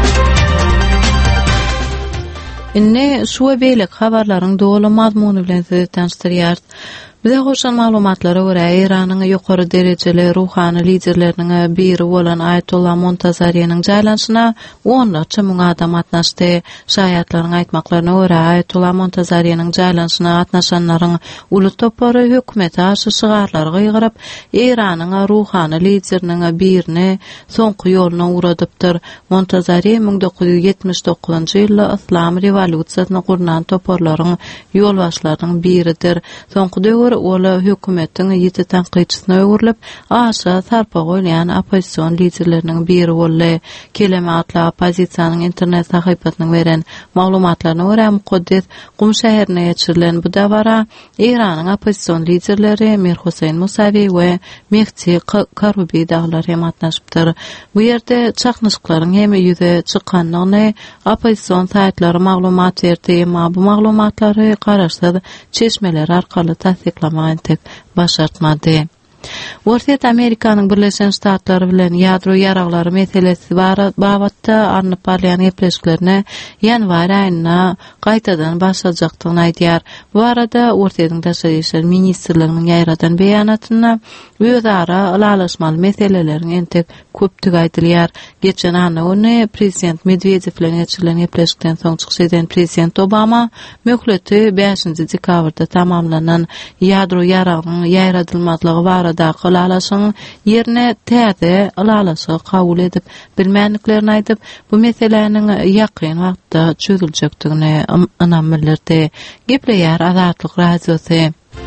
Inne şu beýlek habarlaryň dolu mazmuny bilen sizi tanıştyrýar. Bize hoşan maglumatlara görä Iranyň ýokary derejeli ruhany liderleriniň biri bolan Ayetullah Montazarynyň jaýlanşyna onlarça müň adam atnaşdy. Şaýatlaryň aýtmaklaryna görä Ayetullah Montazarynyň jaýlanşyna atnaşanlaryň uly topary hökümete aşy şygarlar gyýgyryp Iranyň ruhany lideriniň birini soňky ýoluna uradypdyr. Montazary bir dokuz yüz ýetmiş dokuzunçy ýylda Islam rewolýusiýasyny gurnan toparlaryň ýolbaşlarynyň biridir. Soňky döwür ola hökümetiň ýeti tanqidçisine öwürlip, aşa sarpa goýan opozisiýon liderleriniň biri boldy. Keleme atly opozisiýanyň internet sahypasynyň beren maglumatlaryna görä Muqaddes Qum şäherine ýetirilen bu dawara Iranyň opozisiýon liderleri Mir Huseyn Musavi we Mehdi Karubi daglary hem atnaşypdyr. Bu ýerde çaqnyşyklaryň hem ýüze çykanyny opozisiýon saýtlary maglumat berdi, emma bu maglumatlary garaşsyz çeşmeler arkaly tasdiklamagy tek başartmady. Orta Amerikanyň Birleşen Ştatlary bilen ýadro ýaraglary meselesi babatda arnyp barlayan gepleşiklerine ýanwar aýyna gaýtadan başlajakdygyny aýdýar. Bu arada Ortaýyň Daşary işler ministrliginiň ýaýradan beýanatyna özara alalaşmaly meselelerin entek köpdügi aýdylýar. Geçen any ony prezident Medvedew bilen geçirilen gepleşikden soň çykyş eden prezident Obama möhleti beşinji dekabrda tamamlanan ýadro ýaragynyň ýaýradylmazlygy barada alalaşyň ýerine täze alalaşy kabul edip bilmänliklerini aýdyp bu meseleniň ýakyn wagtda çözüljekdigine ynam bildirdi. Gepleýär Azatlyk Radiosy.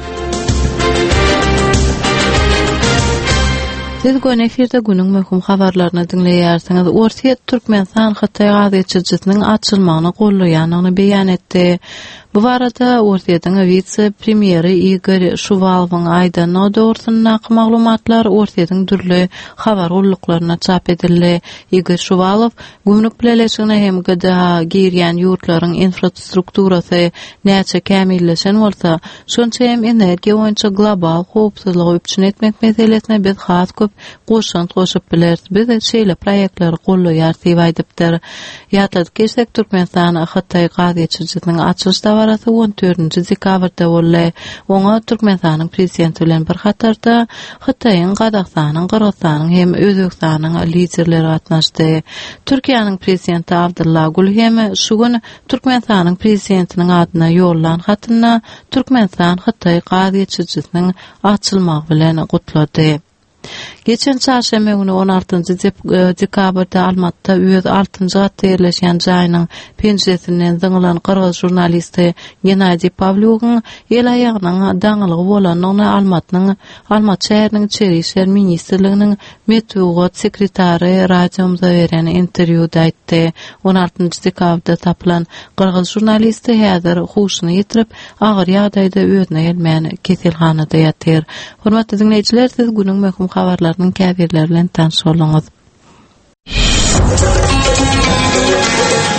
Siz gön efirde günüň möhüm habarlaryny dinleýärsiňiz. Orta Türkmenistan Hytaý gaz geçirjisiniň açylmagyny gollaýanyny beýan etdi. Bu arada Ortaýyň vice-premieri Igor Şuvalowyň aýdanyny dogrusyna maglumatlar Ortaýyň türli habar ulluklaryna çap edildi. Igor Şuvalow gümrük bileşigine hem gıda girýän ýurtlaryň infrastrukturasy näçe kämilleşen bolsa, şonça hem energiýa boýunça global howpsuzlygy üçin etmek meselesine biz has köp goşun goşup biler. Biz şeýle proýektleri gollaýar diýip aýdypdyr. Ýatladyk geçsek Türkmenistan Hytaý gaz geçirjisiniň açylyş dawarasy on dördünçi dekabrda boldy. Oňa Türkmenistanyň prezidenti bilen bir hatarda Hytaýyň, Gazakstanyň, Kyrgyzstanyň hem Özbekstanyň liderleri gatnaşdy. Türkiýanyň prezidenti Abdullah Gül hem şu gün Türkmenistanyň prezidentiniň adyna ýollanan hatyna Türkmenistan Hytaý gaz geçirjisiniň açylmagy bilen gutlady. Geçen çarşamba günü on altynjy dekabrda Almatda öz altynjy gatda ýerleşen jaýynyň penjeresinden zyňylan Kyrgyz jurnalisti Genadiy Pavlyugyň el aýagynyň daňylygy bolanyny Almatnyň Almat şäheriniň içeri işler ministrliginiň metbuat sekretary radiomyza beren interwýuda aýtdy. on altynjy dekabrda tapylan Kyrgyz jurnalisti häzir huşyny ýitirip agyr ýagdaýda özüne gelmän keselhanada ýatyr. Hormatly dinleýijiler, siz günüň möhüm habarlarynyň käbirleri bilen tanış boluňuz.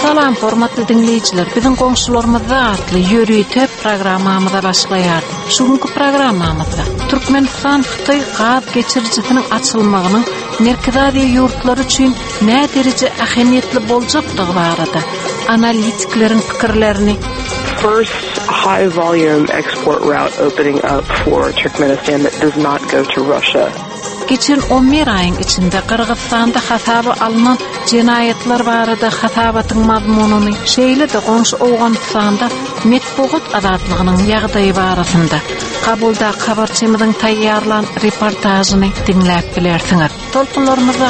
Salam formatly dinleyiciler, bizim goňşularymyzda atly ýöri töp programmamyza başlaýar. Şuňky programmamyzda Türkmenistan Xitay gaz geçirjisiniň açylmagynyň merkezädi ýurtlar üçin nä derejede ähemiýetli boljakdygy barada analitiklerin pikirlerini. First high volume export route opening up for Turkmenistan that does not go to Russia. Geçen on bir ayın içinde Kırgızstanda hasabı alınan cinayetler barada hasabatyň mazmununy şeýle de goňşy Owganystanda metbuat azatlygynyň ýagdaýy barasynda kabulda habarçymyzyň taýýarlan reportażyny dinläp bilersiňiz. Tolkunlarymyza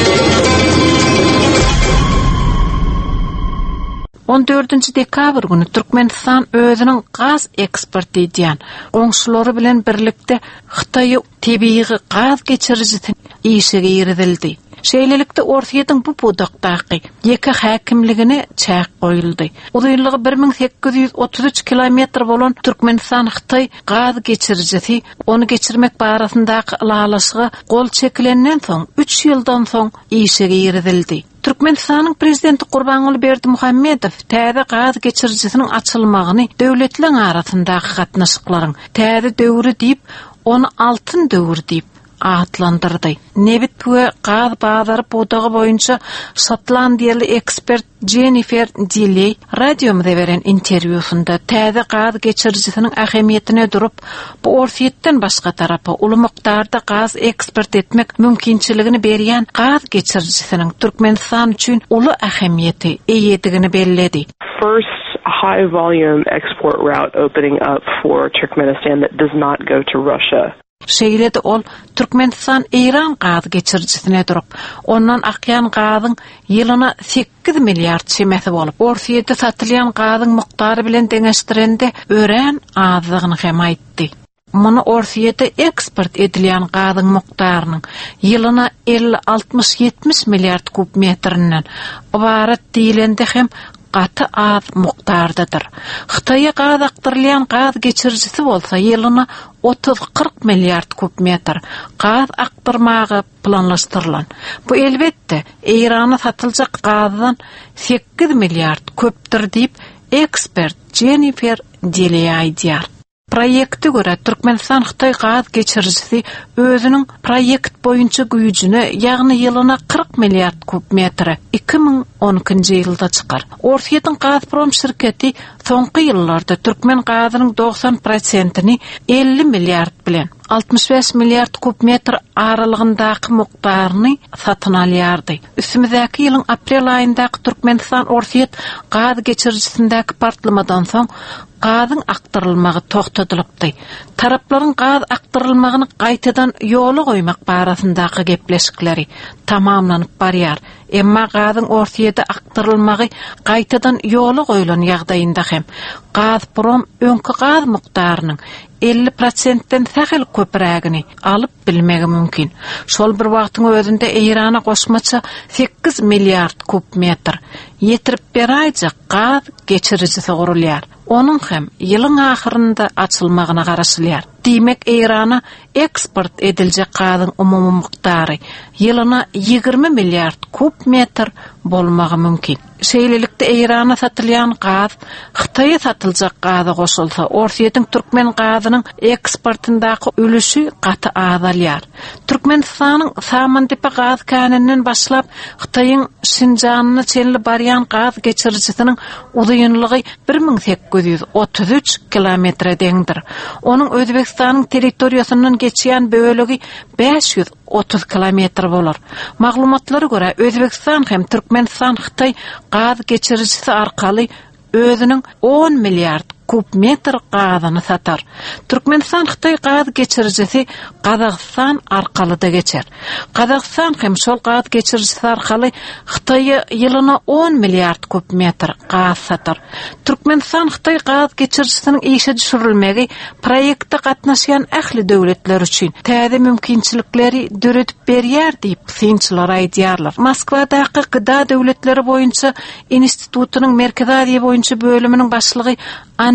on dördünçi dekabr günü Türkmenistan özüniň gaz eksporty edýän goňşulary bilen birlikde Xitaýy tebii gaz geçirjisini işige ýerdildi. Şeýlelikde Orsiýetin bu budakdaky ýeki häkimligine çäk goýuldy. Uzaýlygy bir ming sekiz ýüz otuz üç kilometr bolan Türkmenistan Xitay gaz geçirjisi onu geçirmek barasyndaky ýalaşyga gol çekilenden soň üç ýyldan soň işige ýerdildi. Türkmenistanyň prezidenti Gurbanuly Berdimuhammedow täze gaz geçirjisiniň açylmagyny döwletler arasyndaky gatnaşyklaryň täze döwrü diýip onu altyn döwür diýip atlandyrdy. Nebit bu gaz bazary budagy boýunça Şotlandiýaly ekspert Jennifer Dilley radiomda beren interwýusunda täze gaz geçirjisiniň ähemiýetine durup, bu Orsiýetden başga tarapy uly mykdarda gaz eksport etmek mümkinçiligini berýän gaz geçirjisiniň Türkmenistan üçin uly ähemiýeti eýedigini belledi. First high volume export route opening up for Turkmenistan that does not go to Russia. Şeýle de ol Türkmenistan Iran gaz geçirjisine durup, ondan akýan gazyň ýylyna sekiz milliard çemesi bolup, Orsiýetde satylýan gazyň mykdary bilen deňeşdirende ören azlygyny hem aýtdy. Muny Orsiýetde eksport edilýän gazyň mykdarynyň ýylyna elli altmış ýetmiş milliard kub metrinden ibaret diýilende hem gaty az mykdardadyr. Xitaýa gaz aktyrylýan gaz geçirjisi bolsa ýylyna otuz kırk milliard kub metr gaz aktyrmagy planlaşdyrylan. Bu elbetde Irana satyljak gazdan sekiz milliard köpdir diýip ekspert Jennifer Dilley aýdýar. Proýekte görä Türkmenistan Xitay gaz geçirjisi özüniň proýekt boýunça güýjüni, ýagny ýylyna kırk milliard kub metr iki ming on ikinji ýylda çykar. Orsiýetiň Gazprom şirketi soňky ýyllarda Türkmen gazynyň doksan prosentini elli milliard bilen altmış beş milliard kub metr aralygyndaky mykdaryny satyn alýardy. Üstümizdäki ýylyň aprel aýyndaky Türkmenistan Orsiýet gaz geçirjisindäki partlamadan soň gazyň aktyrylmagy toktadylypdy. Taraplaryň gaz aktyrylmagyny gaýtadan ýola goýmak barasyndaky gepleşikleri tamamlanyp barýar. Emma gazyň Orsiýetde aktyrylmagy gaýtadan ýola goýulan ýagdaýynda hem Gazprom öňkü gaz mykdarynyň elli prosentden tähil köprägini alyp bilmegi mümkin. Şol bir wagtyň özünde Irana goşmaça sekiz milliard kub metr ýetirip beraýjak gaz geçirjisi gurulýar. Onun hem ýylyň ahyrynda açylmagyna garaşylýar. Diýmek Irana eksport ediljek gazyň umumy mykdary ýylyna ýygrimi milliard kub metr bolmagy mümkin. Şeýlelikde Irana satylýan gaz Xitaýa satyljak gaza goşulsa, Orsiýetiň Türkmen gazynyň eksportyndaky ülüşi gaty azalýar. Türkmenistanyň Samantepe gaz kanuninden başlap Xitaýyň Şinjanyna çenli barýan gaz geçirjisiniň uzaýynlygy bir ming sekiz ýüz otuz üç kilometr deňdir. Onuň Özbekistanyň territoriýasyndan geçýän bölegi beş ýüz otuz kilometr bolar. Maglumatlara görä Özbekistan hem Türkmenistan Xitay gaz geçirjisi arkaly özüniň on milliard kub metr gazyny satar. Türkmenistan Xitay gaz geçirjisi Kazakystan arkaly da geçer. Kazakystan hem şol gaz geçirjisi arkaly Xitaýa ýylyna on milliard kub metr gaz satar. Türkmenistan Xitay gaz geçirjisiniň işe düşürilmegi proýekde gatnaşýan ähli döwletler üçin täze mümkinçilikleri döredip berýär diýip synçylar aýdýarlar. Moskwadaky gyda döwletleri boýunça institutunyň merkezädi boýunça bölüminiň başlygy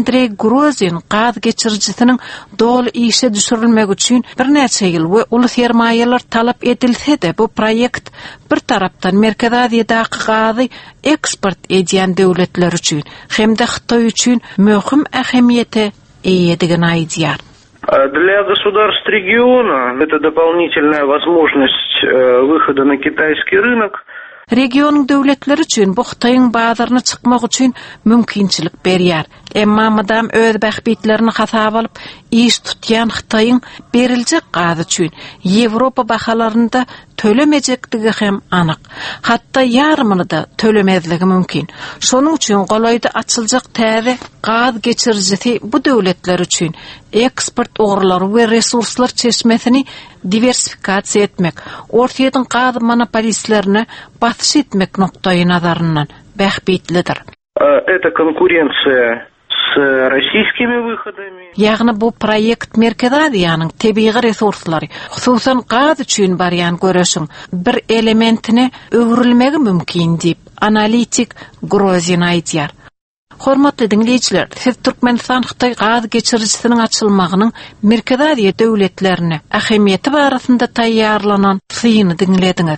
Andrei Grozin qad geçiricisining dol işe düşürülmek üçün bir neçe yıl we uly sermayeler talap edilse de bu proyekt bir tarapdan Merkez Aziýada qady eksport edýän döwletler üçün hem-de Xitoy üçün möhüm ähemiyete eýedigen aýdýar. Для государств региона это дополнительная возможность выхода на китайский рынок. Regionun döwletleri üçün bu Xitoyň bazaryna çykmak üçün mümkinçilik berýär. Emma madam öz bäxbitlerini hasaba alyp iş tutýan Xitoyň beriljek gaz üçün Ýewropa bahalarynda tölemejekdigi hem anyk. Hatda ýarmyny da tölemezligi mümkin. Şonuň üçin golayda açyljak täze gaz geçirjisi bu döwletler üçün eksport ogurlary we resurslar çeşmesini diversifikasiýa etmek, ortaýdan gaz monopolistlerini batyş etmek noktaý nazaryndan bäxbitlidir. Это конкуренция с российскими выходами. Ягъни bu proyekt Merkez Aziýanyň tebii resurslary, hususan gaz üçin barýan göreşiň bir elementine öwrilmegi mümkin diýip analitik Grozin aýdýar. Hormatly dinleýijiler, siz Türkmenistan Xitoy gaz geçiricisiniň açylmagynyň Merkez Aziýa döwletlerine ähemiyeti barasynda taýýarlanan syny dinlediňiz.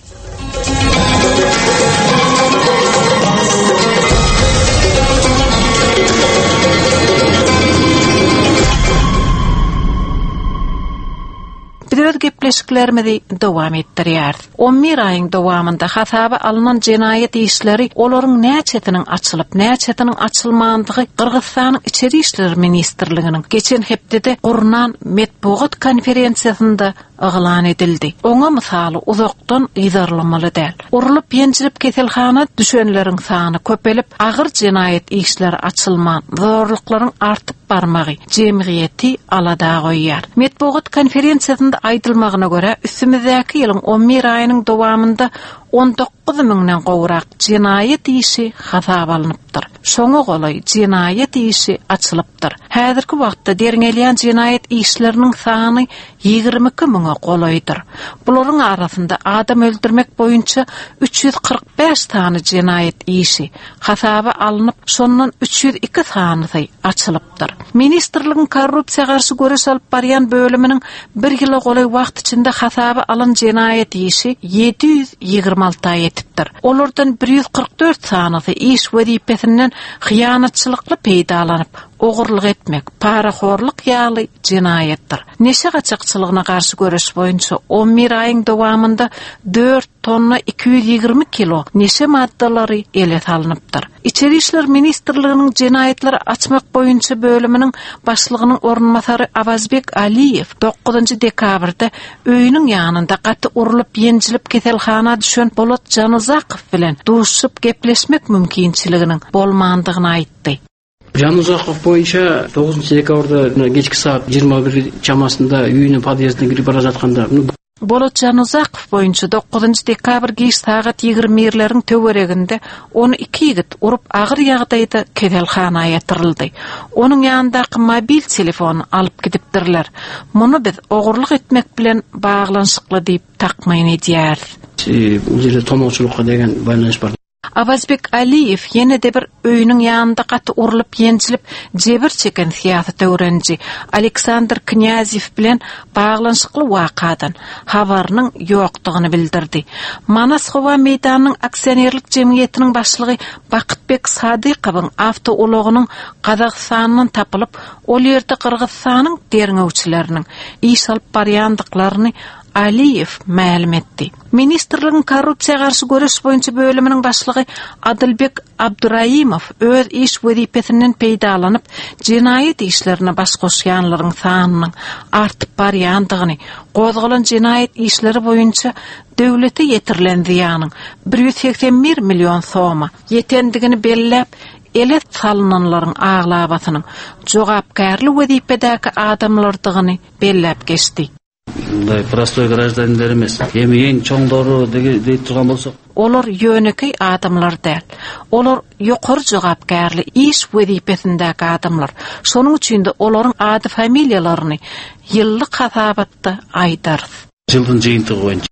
Biz gepleşiklerimizi dowam etdirýär. on bir aýyň dowamynda hasaba alynan jenaýet işleri olaryň näçetiniň açylyp, näçetiniň açylmandygy Kırgyzstanyň içeri işleri ministrliginiň geçen hepdede gurunan metbuat konferensiýasynda aglan edildi. Oňa misaly uzakdan ýyzarlamaly däl. Urulyp ýenjilip keselhana düşenleriň sany köpelip, agyr jenaýet işleri açylman, zorluklaryň artyp barmagy jemgyýeti alada goýýar. Metbuat konferensiýasynda aýdylmagyna görä, üstümizdäki ýylyň on bir aýynyň dowamynda on dokuz miňden gowrak jenaýet işi hasaba alınıpdyr. Şoňa golay jenaýet işi açylypdyr. Häzirki wagtda derňelýän jenaýet işleriniň sany ýygrimi iki miňe golaýdyr. Bularyň arasynda adam öldürmek boýunça üç ýüz kırk beş sany jenaýet işi hasaba alınıp, şondan üç ýüz iki sany açylypdyr. Ministrligiň korrupsiýa garşy göreş alyp barýan bölüminiň bir ýyla golay wagt içinde hasaba alan jenaýet işi yedi yüz ýygrimi alty etipdir. Olardan bir yüz kırk dört sanysy iş wezipesinden hyýanatçylykly peýdalanyp, ogurlyk etmek, paraxorlyk ýaly jenaýetdir. Neşe gaçakçylygyna garşy göreş boýunça on bir aýyň dowamynda dört tonna iki yüz ýygrimi kilo neşe maddalary ele salynıpdyr. İçeri işler ministrliginiň jenaýetleri açmak boýunça bölüminiň başlygynyň ornmasary Avazbek Aliýew dokuzunçy dekabrda öýüniň ýanynda gaty urulyp ýenjilip keselhana düşen Bolat Januzaqow bilen duşup gepleşmek mümkinçiliginiň bolmandygyny aýtdy. Januzaqow boýunça dokuzunçy dekabrda geçki saat ýygrimi bir çamasynda öýüniň podýezdine girip barazatganda Bolat Januzaqow boýunça dokuzunçy dekabr geç saat ýygrimi birleriň töwereginde onu iki ýigit urup agyr ýagdaýda keselhanaga ýatyryldy. Onuň ýanyndaky mobil telefonu alyp gidipdirler. Muny biz ogurlyk etmek bilen baglanşykly diýip takmaýyn edýär. Ýerde tomoçulukka degen baýlanýyş bar. Avazbek Aliýew ýene de bir öýüniň ýanynda gaty urulyp ýenjilip jebir çeken siýasat öwrenji Aleksandr Knyazew bilen baglanşykly wakadan habarynyň ýokdugyny bildirdi. Manasxowa meýdanynyň aksionerlik jemgyýetiniň başlygy Bakытbek Sadykowyň awtoulogynyň Gazagstandan tapylyp, ol ýerde Kırgyzstanyň derňewçileriniň iş alyp barýandyklaryny Aliýew ma'lum etdi. Ministrligiň korrupsiýa garşy göreş boýunça bölüminiň başlygy Adylbek Abdurraýymow öz iş wezipesinden peýdalanyp, jenaýet işlerine baş goşýanlaryň sanynyň artyp barýandygyny, gozgalan jenaýet işleri boýunça döwlete ýetirilen ziýanyň bir yüz seksen bir million soma ýetendigini belläp, ele salynanlaryň aglabasynyň jogapkärli wezipedäki adamlardygyny belläp geçdi. Bunday prostoy gраждандар эмес. Эми эң чоңдору deyip turgan bolsak, olar ýöneki adamlar däl. Olar ýokary jogapkärli iş wezipesindäki adamlar. Şonuň üçin de olaryň ady familiýalaryny ýyllyk hasabatda aýdar. Ýyldyn jyňtygy boýunça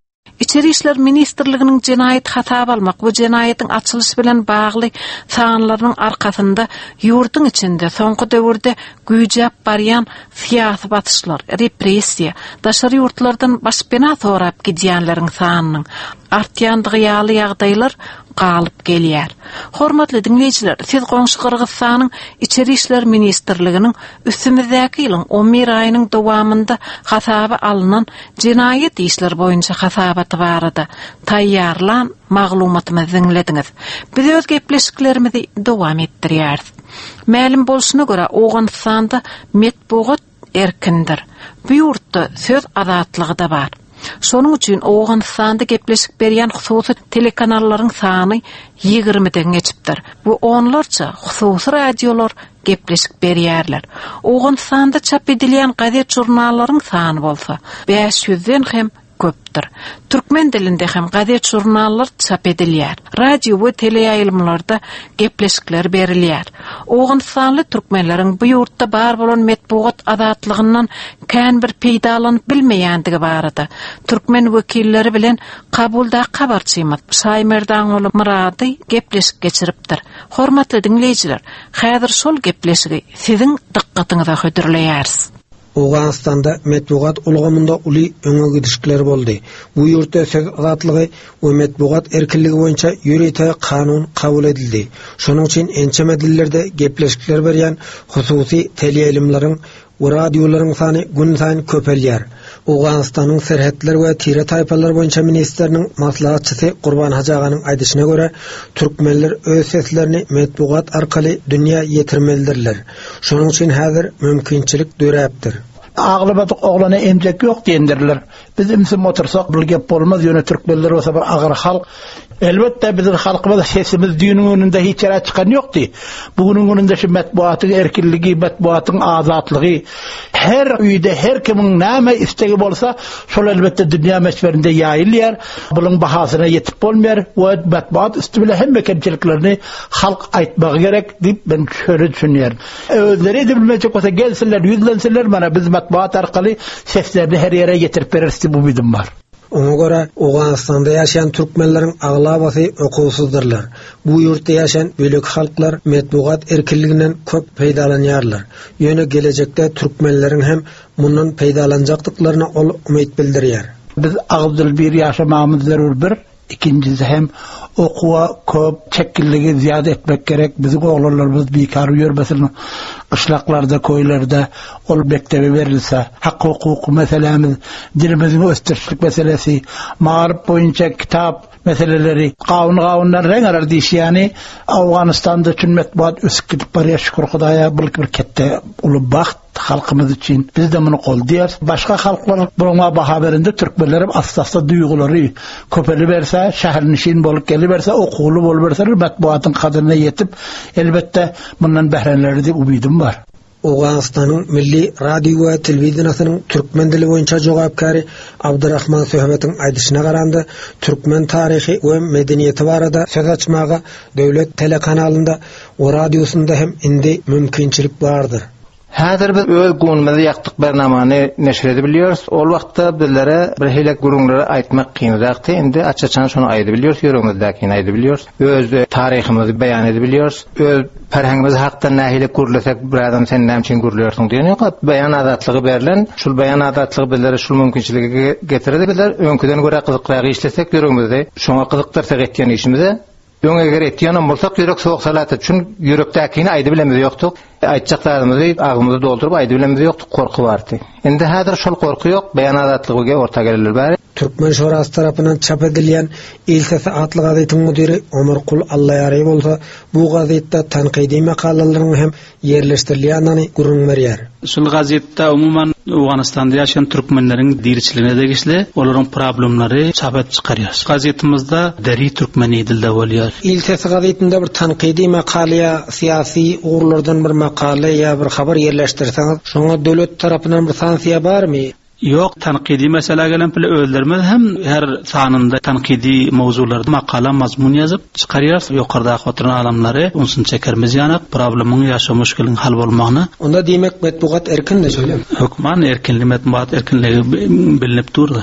İçeri işler Ministerligining cinayet hatap almak bu cinayetin açılışı bilen bağlı sanlarının arkasında yurdun içinde soňky döwürde güýjap barýan siyasi batışlar, repressiya, daşary yurtlardan başpena sorap gidýänleriň sanynyň artýandygy ýaly ýagdaýlar galyp gelýär. Hormatly dinleýijiler, siz goňşy Kyrgyzstanyň İçeri işler Ministerliginiň üstümizdäki ýylyň on bir aýynyň dowamında hasaba alynan cinayet işler boýunça hasabaty barada taýýarlan maglumatymyzy dinlediňiz. Biz öz gepleşiklerimizi dowam etdirýäris. Mälim bolşuna görä Owganstanda metbuat erkindir. Bu ýurtda söz azatlygy da bar. Şonuň üçin Owganstanda gepleşik berýän hususy telekanallaryň sany ýigrimeden geçipdir. Bu onlarça hususy radiolar gepleşik berýärler. Owganstanda çap edilýän gazet jurnallaryň sany bolsa beş yüzden hem köpdür. Türkmen dilinde hem gazet jurnallar çap edilýär. Radio we teleýaýlymlarda gepleşikler berilýär. Owganstanly türkmenleriň bu ýurtda bar bolan metbuat azatlygynyň kän bir peýdalanyp bilmeýändigi barada türkmen wekilleri bilen kabulda habarçymat Şaýmerdan olup Murady gepleşik geçiripdir. Hormatly dinleýijiler, häzir şol gepleşigi siziň dikkatyňyza hödürleýäris. Owganstanda metbuat ulgamynda uly öňe gidişler boldy. Bu ýurtda söz azatlygy we metbuat erkinligi boýunça ýürete kanun kabul edildi. Şonuň üçin ençeme dillerde gepleşikler berýän hususy teleýaýlymlaryň we radiolaryň sany gün saýyn köpelýär. Owganstanyň serhetler we tire taýpalar boýunça ministriniň maslahatçysy Gurban Hajaganyň aýdyşyna görä, türkmenler öz seslerini metbuat arkaly dünýä ýetirmelidirler. Şonuň üçin häzir mümkinçilik döräpdir. Aglybaty oglana emjek ýok diýendirler. Biz imsi motorsak bir gep bolmaz, ýöne türkmenler bolsa bir agyr halk. Elbette bizim halkymyz sesimiz düýünüň önünde hiç ýere çykan ýokdy. Bugüniň gününde şu metbuatyň erkinligi, metbuatyň azatlygy, her üýde her kimiň näme istegi bolsa, şol elbette dünýä meşberinde ýaýylýar. Bunyň bahasyna ýetip bolmaýar we metbuat üstüne hemme kemçiliklerini halk aýtmagy gerek diýip ben şöyle düşünýär. Özleri de bilmejek bolsa gelsinler, ýüzlensinler, mana biz metbuat arkaly seslerini her ýere ýetirip berersi bu bidim bar. Ona göre Owganstanda ýaşaýan türkmenleriň aglabasy okuwsyzdyrlar. Bu ýurtda ýaşaýan bölek halklar metbuat erkinliginden köp peýdalanýarlar. Ýöne gelecekde türkmenleriň hem mundan peýdalanjakdyklaryna ol umyt bildirýär. Biz agdyl bir ýaşamamyz zerur bir, ikincisi hem okuwa köp çekilligi ziyade etmek gerek. Bizim oglanlarymız beýkar ýörmesin, ışlaklarda, köýlerde ol mektebe berilse, hak hukuk meselemiz, dilimiziň östirişlik meselesi, maarif boýunça kitap meseleleri, gawun gawundan reňarar diýişýäni, Awganistanda üçin metbuat ösüp gidip barýar, şükür Hudaýa, bir bir ketde uly baxt halkymyz üçin. Biz de muny goldyýar. Başga halklar buňa baha berende türkmenler asasda duýgulary köpeli berse, şähernişin bolup gelip berse, okuwly bolup berse, metbuatyň kadyryna ýetip, elbette bundan bährenleri diýip umidim bar. Owganstanyň milli radio we telewizionynyň türkmen dili boýunça jogapkary Abdurrahman Söhbetiň aýdyşyna garanda türkmen taryhy we medeniýeti barada söz açmaga döwlet telekanalynda we radiosunda hem indi mümkinçilik bardyr. Häzir biz öz günümizde ýaktyk bernamany neşr edebiliyoruz. Ol wagtda bizlere bir helek gurunlary aýtmak kynrakdy. Endi açaçan şonu aýdybiliyoruz, ýörüňizdäkini aýdybiliyoruz. Öz taryhymyzy beýan edebiliyoruz. Öz perhengimiz hakda nähile gurulasak bir adam sen näme üçin gurulýarsyň diýeni beýan azatlygy berilen, şol beýan azatlygy bizlere şol mümkinçiligi getirdi. Bizler öňküden görä gyzyklygy işlesek ýörüňizde, şoňa gyzykdyrsak etýän işimize öňe gere etýän bolsak ýürek soğuk salat üçün ýürekdäkini aýdy bilemez ýokdy. Aýtjaklarymyzy agymyzy doldurup aýdy bilemez ýokdy, korky bardy. Endi häzir şol korky ýok, beýan azatlygyga orta gelenler bar. Türkmen Şurasy tarapyndan çap edilýän Ilsesi adly gazetyň müdiri Ömerkul Allaýary bolsa, bu gazetde tanqidi makalalaryň hem ýerleşdirilýäni gurrun berýär. Şol gazetde umumyň Owganistanda ýaşaýan türkmenleriň dirçiligine degişli olaryň problemlary çap edip çykarýar. Gazetimizde deri türkmeni dilde bolýar. Ilsesi gazetinde bir tanqidi makala, siyasi uğurlardan bir makala ya bir habar ýerleşdirseňiz, şoňa döwlet tarapyndan bir sanksiýa barmy? Yok, tanqidi mesele gelen bile öldürmez. Hem her sanında tanqidi mevzularda makala mazmun yazıp çıkarıyoruz. Yukarıda oturan adamları onsun çekermiz yani problemin yaşa müşkülün hal bolmağını. Onda demek metbuat erkin de söyleyeyim. Hükman erkinli metbuat erkinliği bilinip durdu.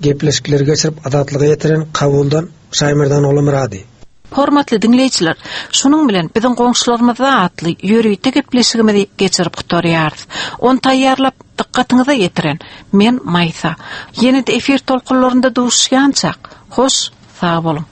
gepleşikler geçirip adatlygy ýetiren kabuldan Şaýmyrdan olamyrady. Hormatly dinleýijiler, şunuň bilen biziň goňşularymyza atly ýürüýte gepleşigimizi geçirip gutarýarys. Onu taýýarlap dikkatyňyza ýetiren men Maýsa. Ýene-de efir tolkunlarynda duşýançak. Hoş, sag bolun.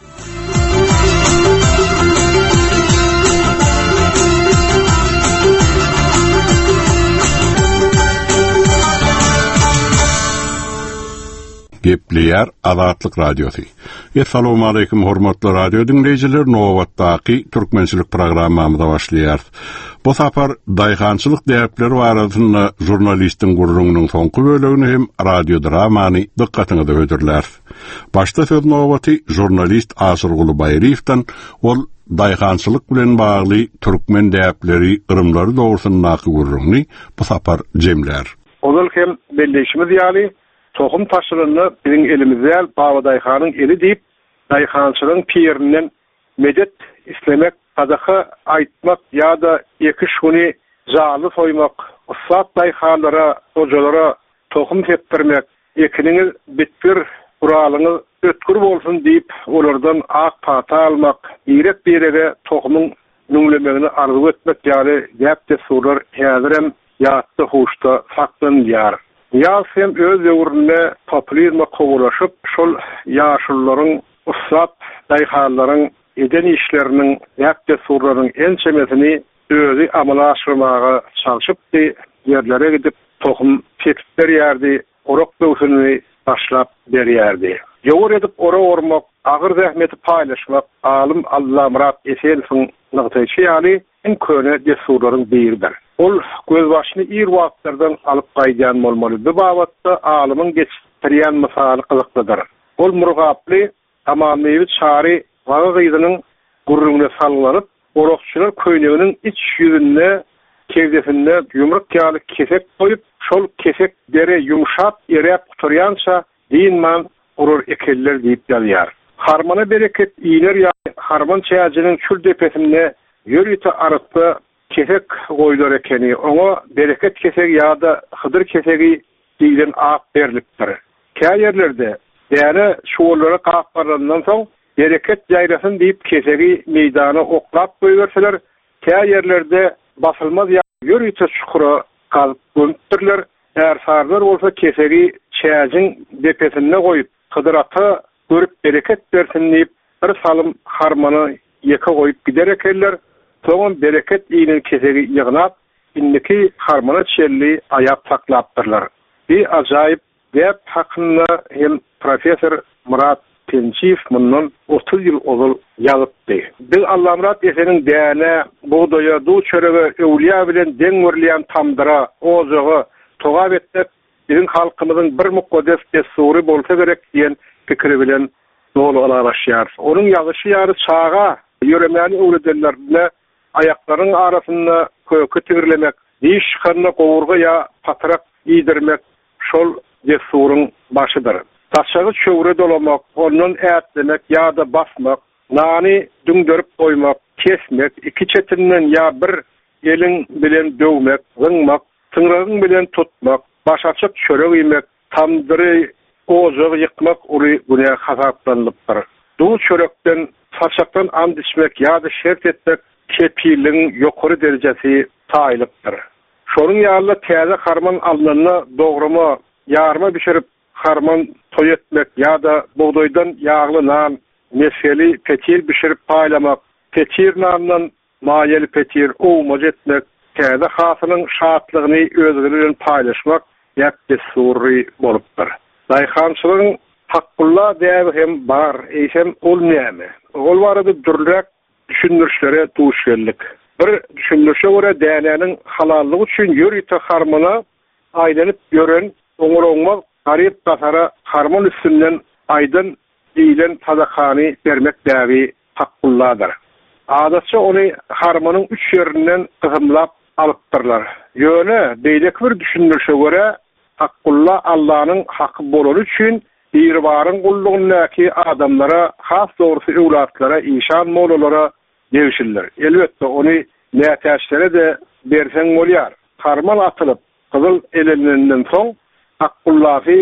Gepleýär Azatlyk radiosu. Assalamu alaykum hormatly radio dinleýijiler, nowatdaky türkmençilik programmamyza başlaýar. Bu sapar daýhançylyk däpleri barasynda jurnalistin gurrungynyň soňky bölegini hem radio dramany dikkatyňyza ödürler. Başda söz nowaty jurnalist Asyrguly Baýryewdan, ol daýhançylyk bilen bagly türkmen däpleri ırımlary dogrusundaky gurrungy bu sapar jemler. Ol hem belleşimiz ýaly tohum taşlarını bizim elimizde Baba Dayhan'ın eli deyip Dayhançılığın piyerinden medet istemek, sadaka aytmak ya da iki şuni zalı soymak, ıssat Dayhanlara, hocalara tohum teptirmek, ekiniňiz bitpir uralyňyz ötkür bolsun deyip olardan ak pata almak, ýerek berege tohumyň nüňlemegini arzu etmek ýaly gäpde sular häzirem ýatdy hoşda saklanýar. Ýa-hem öz ýurunda populizma gowalaşyp, şol ýaşullaryň, ussat daýhanlaryň eden işleriniň, ýa-da surlaryň ençemesini özü amala aşyrmaga çalyşypdy, ýerlere gidip tohum tepip berýärdi, orak döwsüni başlap berýärdi. Ýowur edip ora ormak, agyr zähmeti paýlaşmak, alim Allah Murat Esensiň nagtaýçy ýaly en köne desurlaryň biridir. Ol göz başyny ir wagtlardan alyp gaýdan bolmaly. Bu babatda alymyň geçirýän mysaly gyzyklydyr. Ol murgaply tamamyny çary waga gyzynyň gurrungyna sallanyp, orakçylar köýneginiň iç ýüzünde, kewdesinde ýumruk ýaly kesek goýup, şol kesek dere ýumşap, erep tuturýança diýinman urur ekeller diýip ýalýar. Harmana bereket iýler ýaly harman çäjiniň çül depesinde ýörüýte arasy kesek goýlar ekeni, oňa bereket kesek ýa-da hydyr kesegi diýilen ak berilipdir. Käý ýerlerde ýa-da şoulary gapbarlandan soň bereket ýaýrasyn diýip kesegi meýdana oklap goýberseler, käý ýerlerde basylmaz ýörüýte çukura gazyp gömüpdirler. Eğer sarlar bolsa kesegi çäjiň depesinde goýup, hydyraty görüp bereket bersin diýip bir salym harmany ýeke goýup gider ekenler. Soňun bereket iýinin kesegi ýygnap, indiki harmana çelli aýap saklapdyrlar. Bir ajaýyp gep hakynda hem professor Murat Tençiýew mundan otuz ýyl ozul ýazypdy. Bir Allah Murat Eseniň däne, buğdaya, du çörege, öwliýa bilen deň görülýän tamdyra, ojagy togap etmek bizim halkymyzyň bir mukaddes desuri bolsa gerek diýen pikiri bilen dolu alaşýar. Onuň ýazyşy ýary çağa ýöremäni öwredenlerle ayakların arasında kökü tigirlemek, diş kanına kovurga ya patrak iydirmek şol desurun başıdır. Taşağı çöwre dolamak, onun ätlemek ya da basmak, nani düňdörüp koymak, kesmek, iki çetinden ya bir elin bilen dövmek, gıngmak, tınrağın bilen tutmak, başaçık çörek yemek, tamdırı ozağı yıkmak uri günah hasaplanılıptır. Du çörekten, saçaktan and içmek ya da şert etmek, kepilin ýokary derejesi taýlypdyr. Şonuň ýaly täze harman alnyny dograma, ýarma bişirip harman toý etmek ýa-da buğdoýdan ýagly nan, meseli petir bişirip paýlamak, petir nandan maýely petir owmaj etmek, täze hasynyň şatlygyny özleri bilen paýlaşmak ýa-da surry bolupdyr. Daýhançylygyň Hakkulla däbi hem bar, eýsem ol näme? Ol barada durrak düşünürşlere duş geldik. Bir düşünürşe göre dänäniň halallygy üçin ýörüýte harmana aýlanyp ýören, oňuroňma garyp gasara harman üstünden aýdyn diýilen tadakany bermek däbi hakkulladyr. Adatça ony harmanyň üç ýerinden gyzymlap alypdyrlar. Ýöne beýlek bir düşünürşe göre hakkulla Allahyň haky bolan üçin bir barın kulluğundaki adamlara, has doğrusu evlatlara, inşan molalara devşirler. Elbette onu nätäçlere de bersen bolýar. Harman atılıp, kızıl eleninden soň Hakkullahy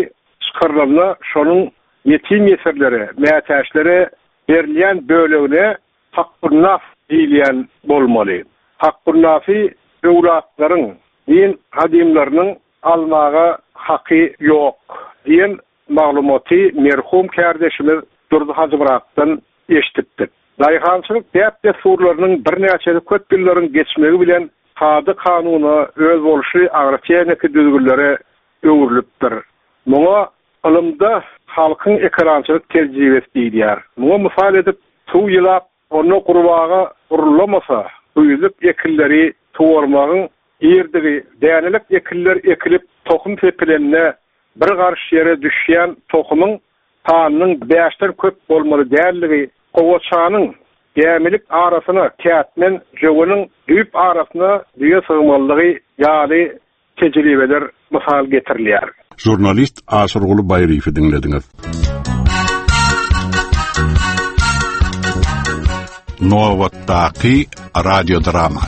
çıkarılanla şonun yetim yeserlere, mätäşlere berilýän bölegine hakkurnaf diýilýän bolmaly. Hakkurnafy döwlatlaryň, din hadimleriniň almaga haky ýok diýen maglumaty merhum kardeşimiz Durdy Hacımuratdan eşitdik. Daýhançylyk däp desturlarynyň birnäçe köp ýyllary geçmegi bilen hady kanuny öz bolşy agrarçynyky düzgünlere öwrülipdir. Muňa ilmde halkyň ekrançylyk tejribesi diýilýär. Muňa mysal edip suw ýylap onu gurbaga urulamasa, öýülip ekilleri tuwarmagyň ýerdigi dänilik ekiller ekilip tohum tepelenine bir garşy ýere düşýän tohumyň tanynyň beşden köp bolmaly dälligi gowaçanyň gämilik arasyna kätmen jogonyň düýüp arasyna diýe sygmalygy ýaly tejribeler mysal getirilýär. Jurnalist Asırgulu Bayrifi dinlediňiz. Nowattaqi radio drama.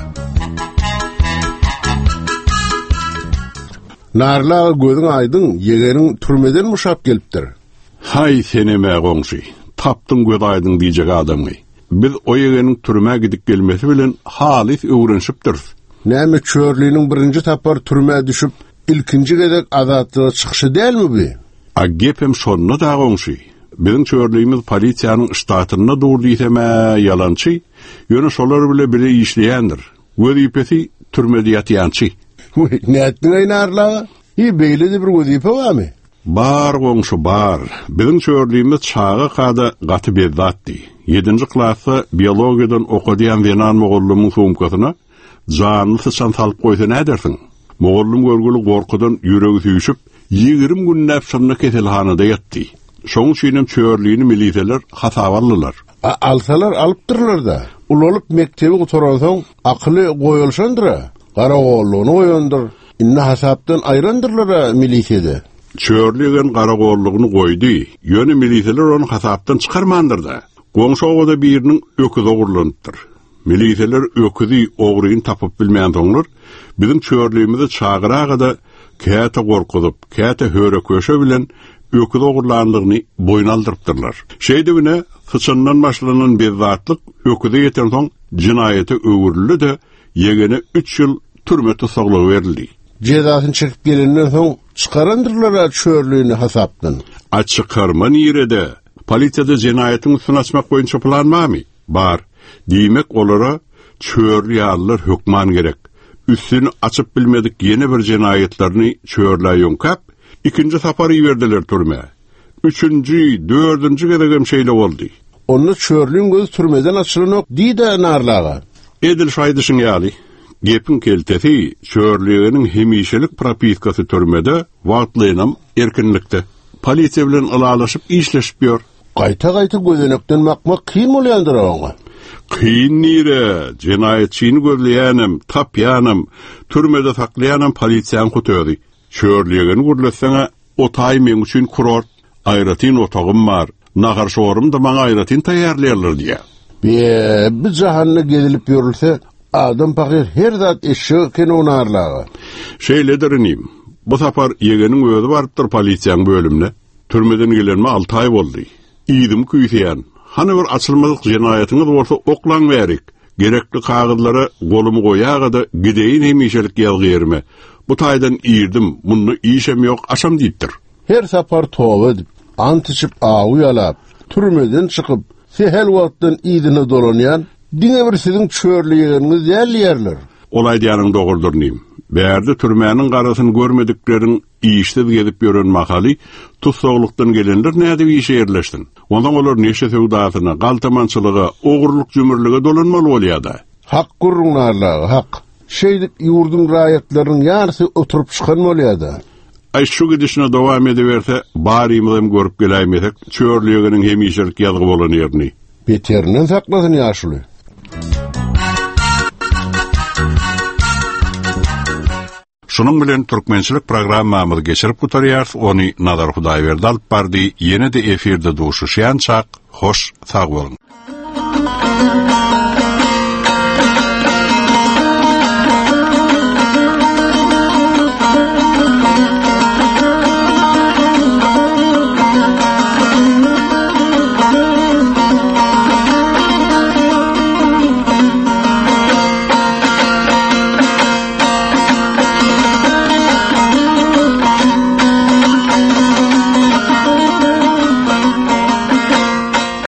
Narla gözüň aýdyň ýegeriň türmeden muşap gelipdir. Hay seneme goňşy. Tapdyň göz aýdyň diýjek adamy. Biz o ýegeriň türme gidip gelmesi bilen halis öwrenşipdir. Näme çörlüğiniň birinji tapar türme düşüp ilkinji gedek azatlyga çykyşy dälmi bu? A gepem şonda da goňşy. Bizim çörlüğimiz polisiýanyň ştatyna durdy ýetme ýalançy, ýöne şolar bile bile işleýändir. Wezipesi türmede ýatýançy. Näetdiň aýnarla? Hi beýledi bir wezipe barmy? Bar goňşy bar. Bizim çörlüğimiz çağa kada gaty bezatdy. ýedinji klasda biologiýadan okudýan Venan Mogollumyň sumkasyna janyny sıçan salyp goýsa nädersiň? Mogollum görgüli gorkudan ýüregi süýşüp, ýigrim gün näpsini keselhanada ýatdy. Şoň üçin çörlüğini milisiýalar hasaballylar. Alsalar alypdyrlar da. Ulalyp mektebi gutaransoň akly goýulşandyr. Garagollugyny goýandyr. Inne hasapdan aýrandyrlar milisiýede. Çörlüğün garagollugyny goýdy. Ýöne milisiýalar onu hasapdan çykarmandyr da. Goňşoğda biriniň öküzi ogurlandyr. Milisiýalar öküzi ogruýyn tapyp bilmeýän soňlar bizim çörlüğimizi çağıragada käte gorkudyp, käte höre köşe bilen öküz ogurlandygyny boyun aldyrypdyrlar. Şeýdebine sıçandan başlanan bezatlyk öküze ýeten soň jinaýaty öwrüldi de ýegene üç ýyl türme tutsaklagy berildi. Jezasyny çekip gelenden soň çykarandyrlar çörlüğini hasapdan. A çykarman ýerede polisiýada jinaýatyň üstüne açmak boýunça plan barmy? Bar. Diýmek olara çörlü ýallar hökman gerek. Üstüni açıp bilmedik yeni bir jinaýetlerini çörläýän kap, ikinji sapary berdiler türme. Üçüncü, dördüncü gedegem şeýle boldy. Onu çörlüň göz türmeden açylanok diýdi narlaga. Edil şaýdyşyň ýaly. Gepin keltesi çörlüğiniň hemişelik propiskasy türmede wagtlynam erkinlikde. Polisiýa bilen alalaşyp işleşip ýör. Gaýta-gaýta gözenekden makmak kyn bolýandyr oňa. Kyn nire, jinaýetçini gözleýänem, tapýanem, türmede saklaýanem polisiýanyň hutözi. Çörlüğini gurlasaňa otay men üçin kurort, aýratyn otagym bar, nahar şorum da maňa aýratyn taýýarlaýarlar diýär. Be, bir jahanna gedilip ýörülse, adam pakyr her zat eşşi ken onarlaga. Şeýledirim. Bu sapar ýegeniň özi barypdyr polisiýanyň bölümine. Türmeden gelenme altı ay boldy. Ýydım küýsýän. Hany bir açylmalyk jinaýatyňyz bolsa oklan berik. Gerekli kagydlara golumy goýaga-da gideýin hemişelik ýalgyýarmy. Bu taýdan ýyrdim, muny işem ýok, aşam diýipdir. Her sapar towa edip, ant içip awy ýalap, türmeden çykyp, sehel wagtdan ýydyna dolanýan, diňe bir siziň çörlüğiniňiz ýerler. Olay diýanyň dogurdurnym. Bärde türmäniň garasyny görmediklerin işsiz gezip ýören mahaly, tutsaglykdan gelenler näde bir işe ýerleşdi. Ondan olar neşe sewdasyna, galtamançylyga, ogurluk jümürlige dolanmaly bolýar. Hak gurrunlarlar, hak. Şeýdik ýurdun raýatlarynyň ýarysy oturup çykan bolýar. Ay şu gidişine dowam ediberse, barymyzym görüp geleýmesek, çörlüğiniň hemişelik ýazgy bolan ýerni. Beterinden saklasyn ýaşuly. Şunun bilen türkmençilik programmamyzy geçirip gutarýar, ony Nadar Hudaýberdi alyp bardy. Ýene-de efirde duşuşýan çak, hoş sag bolun.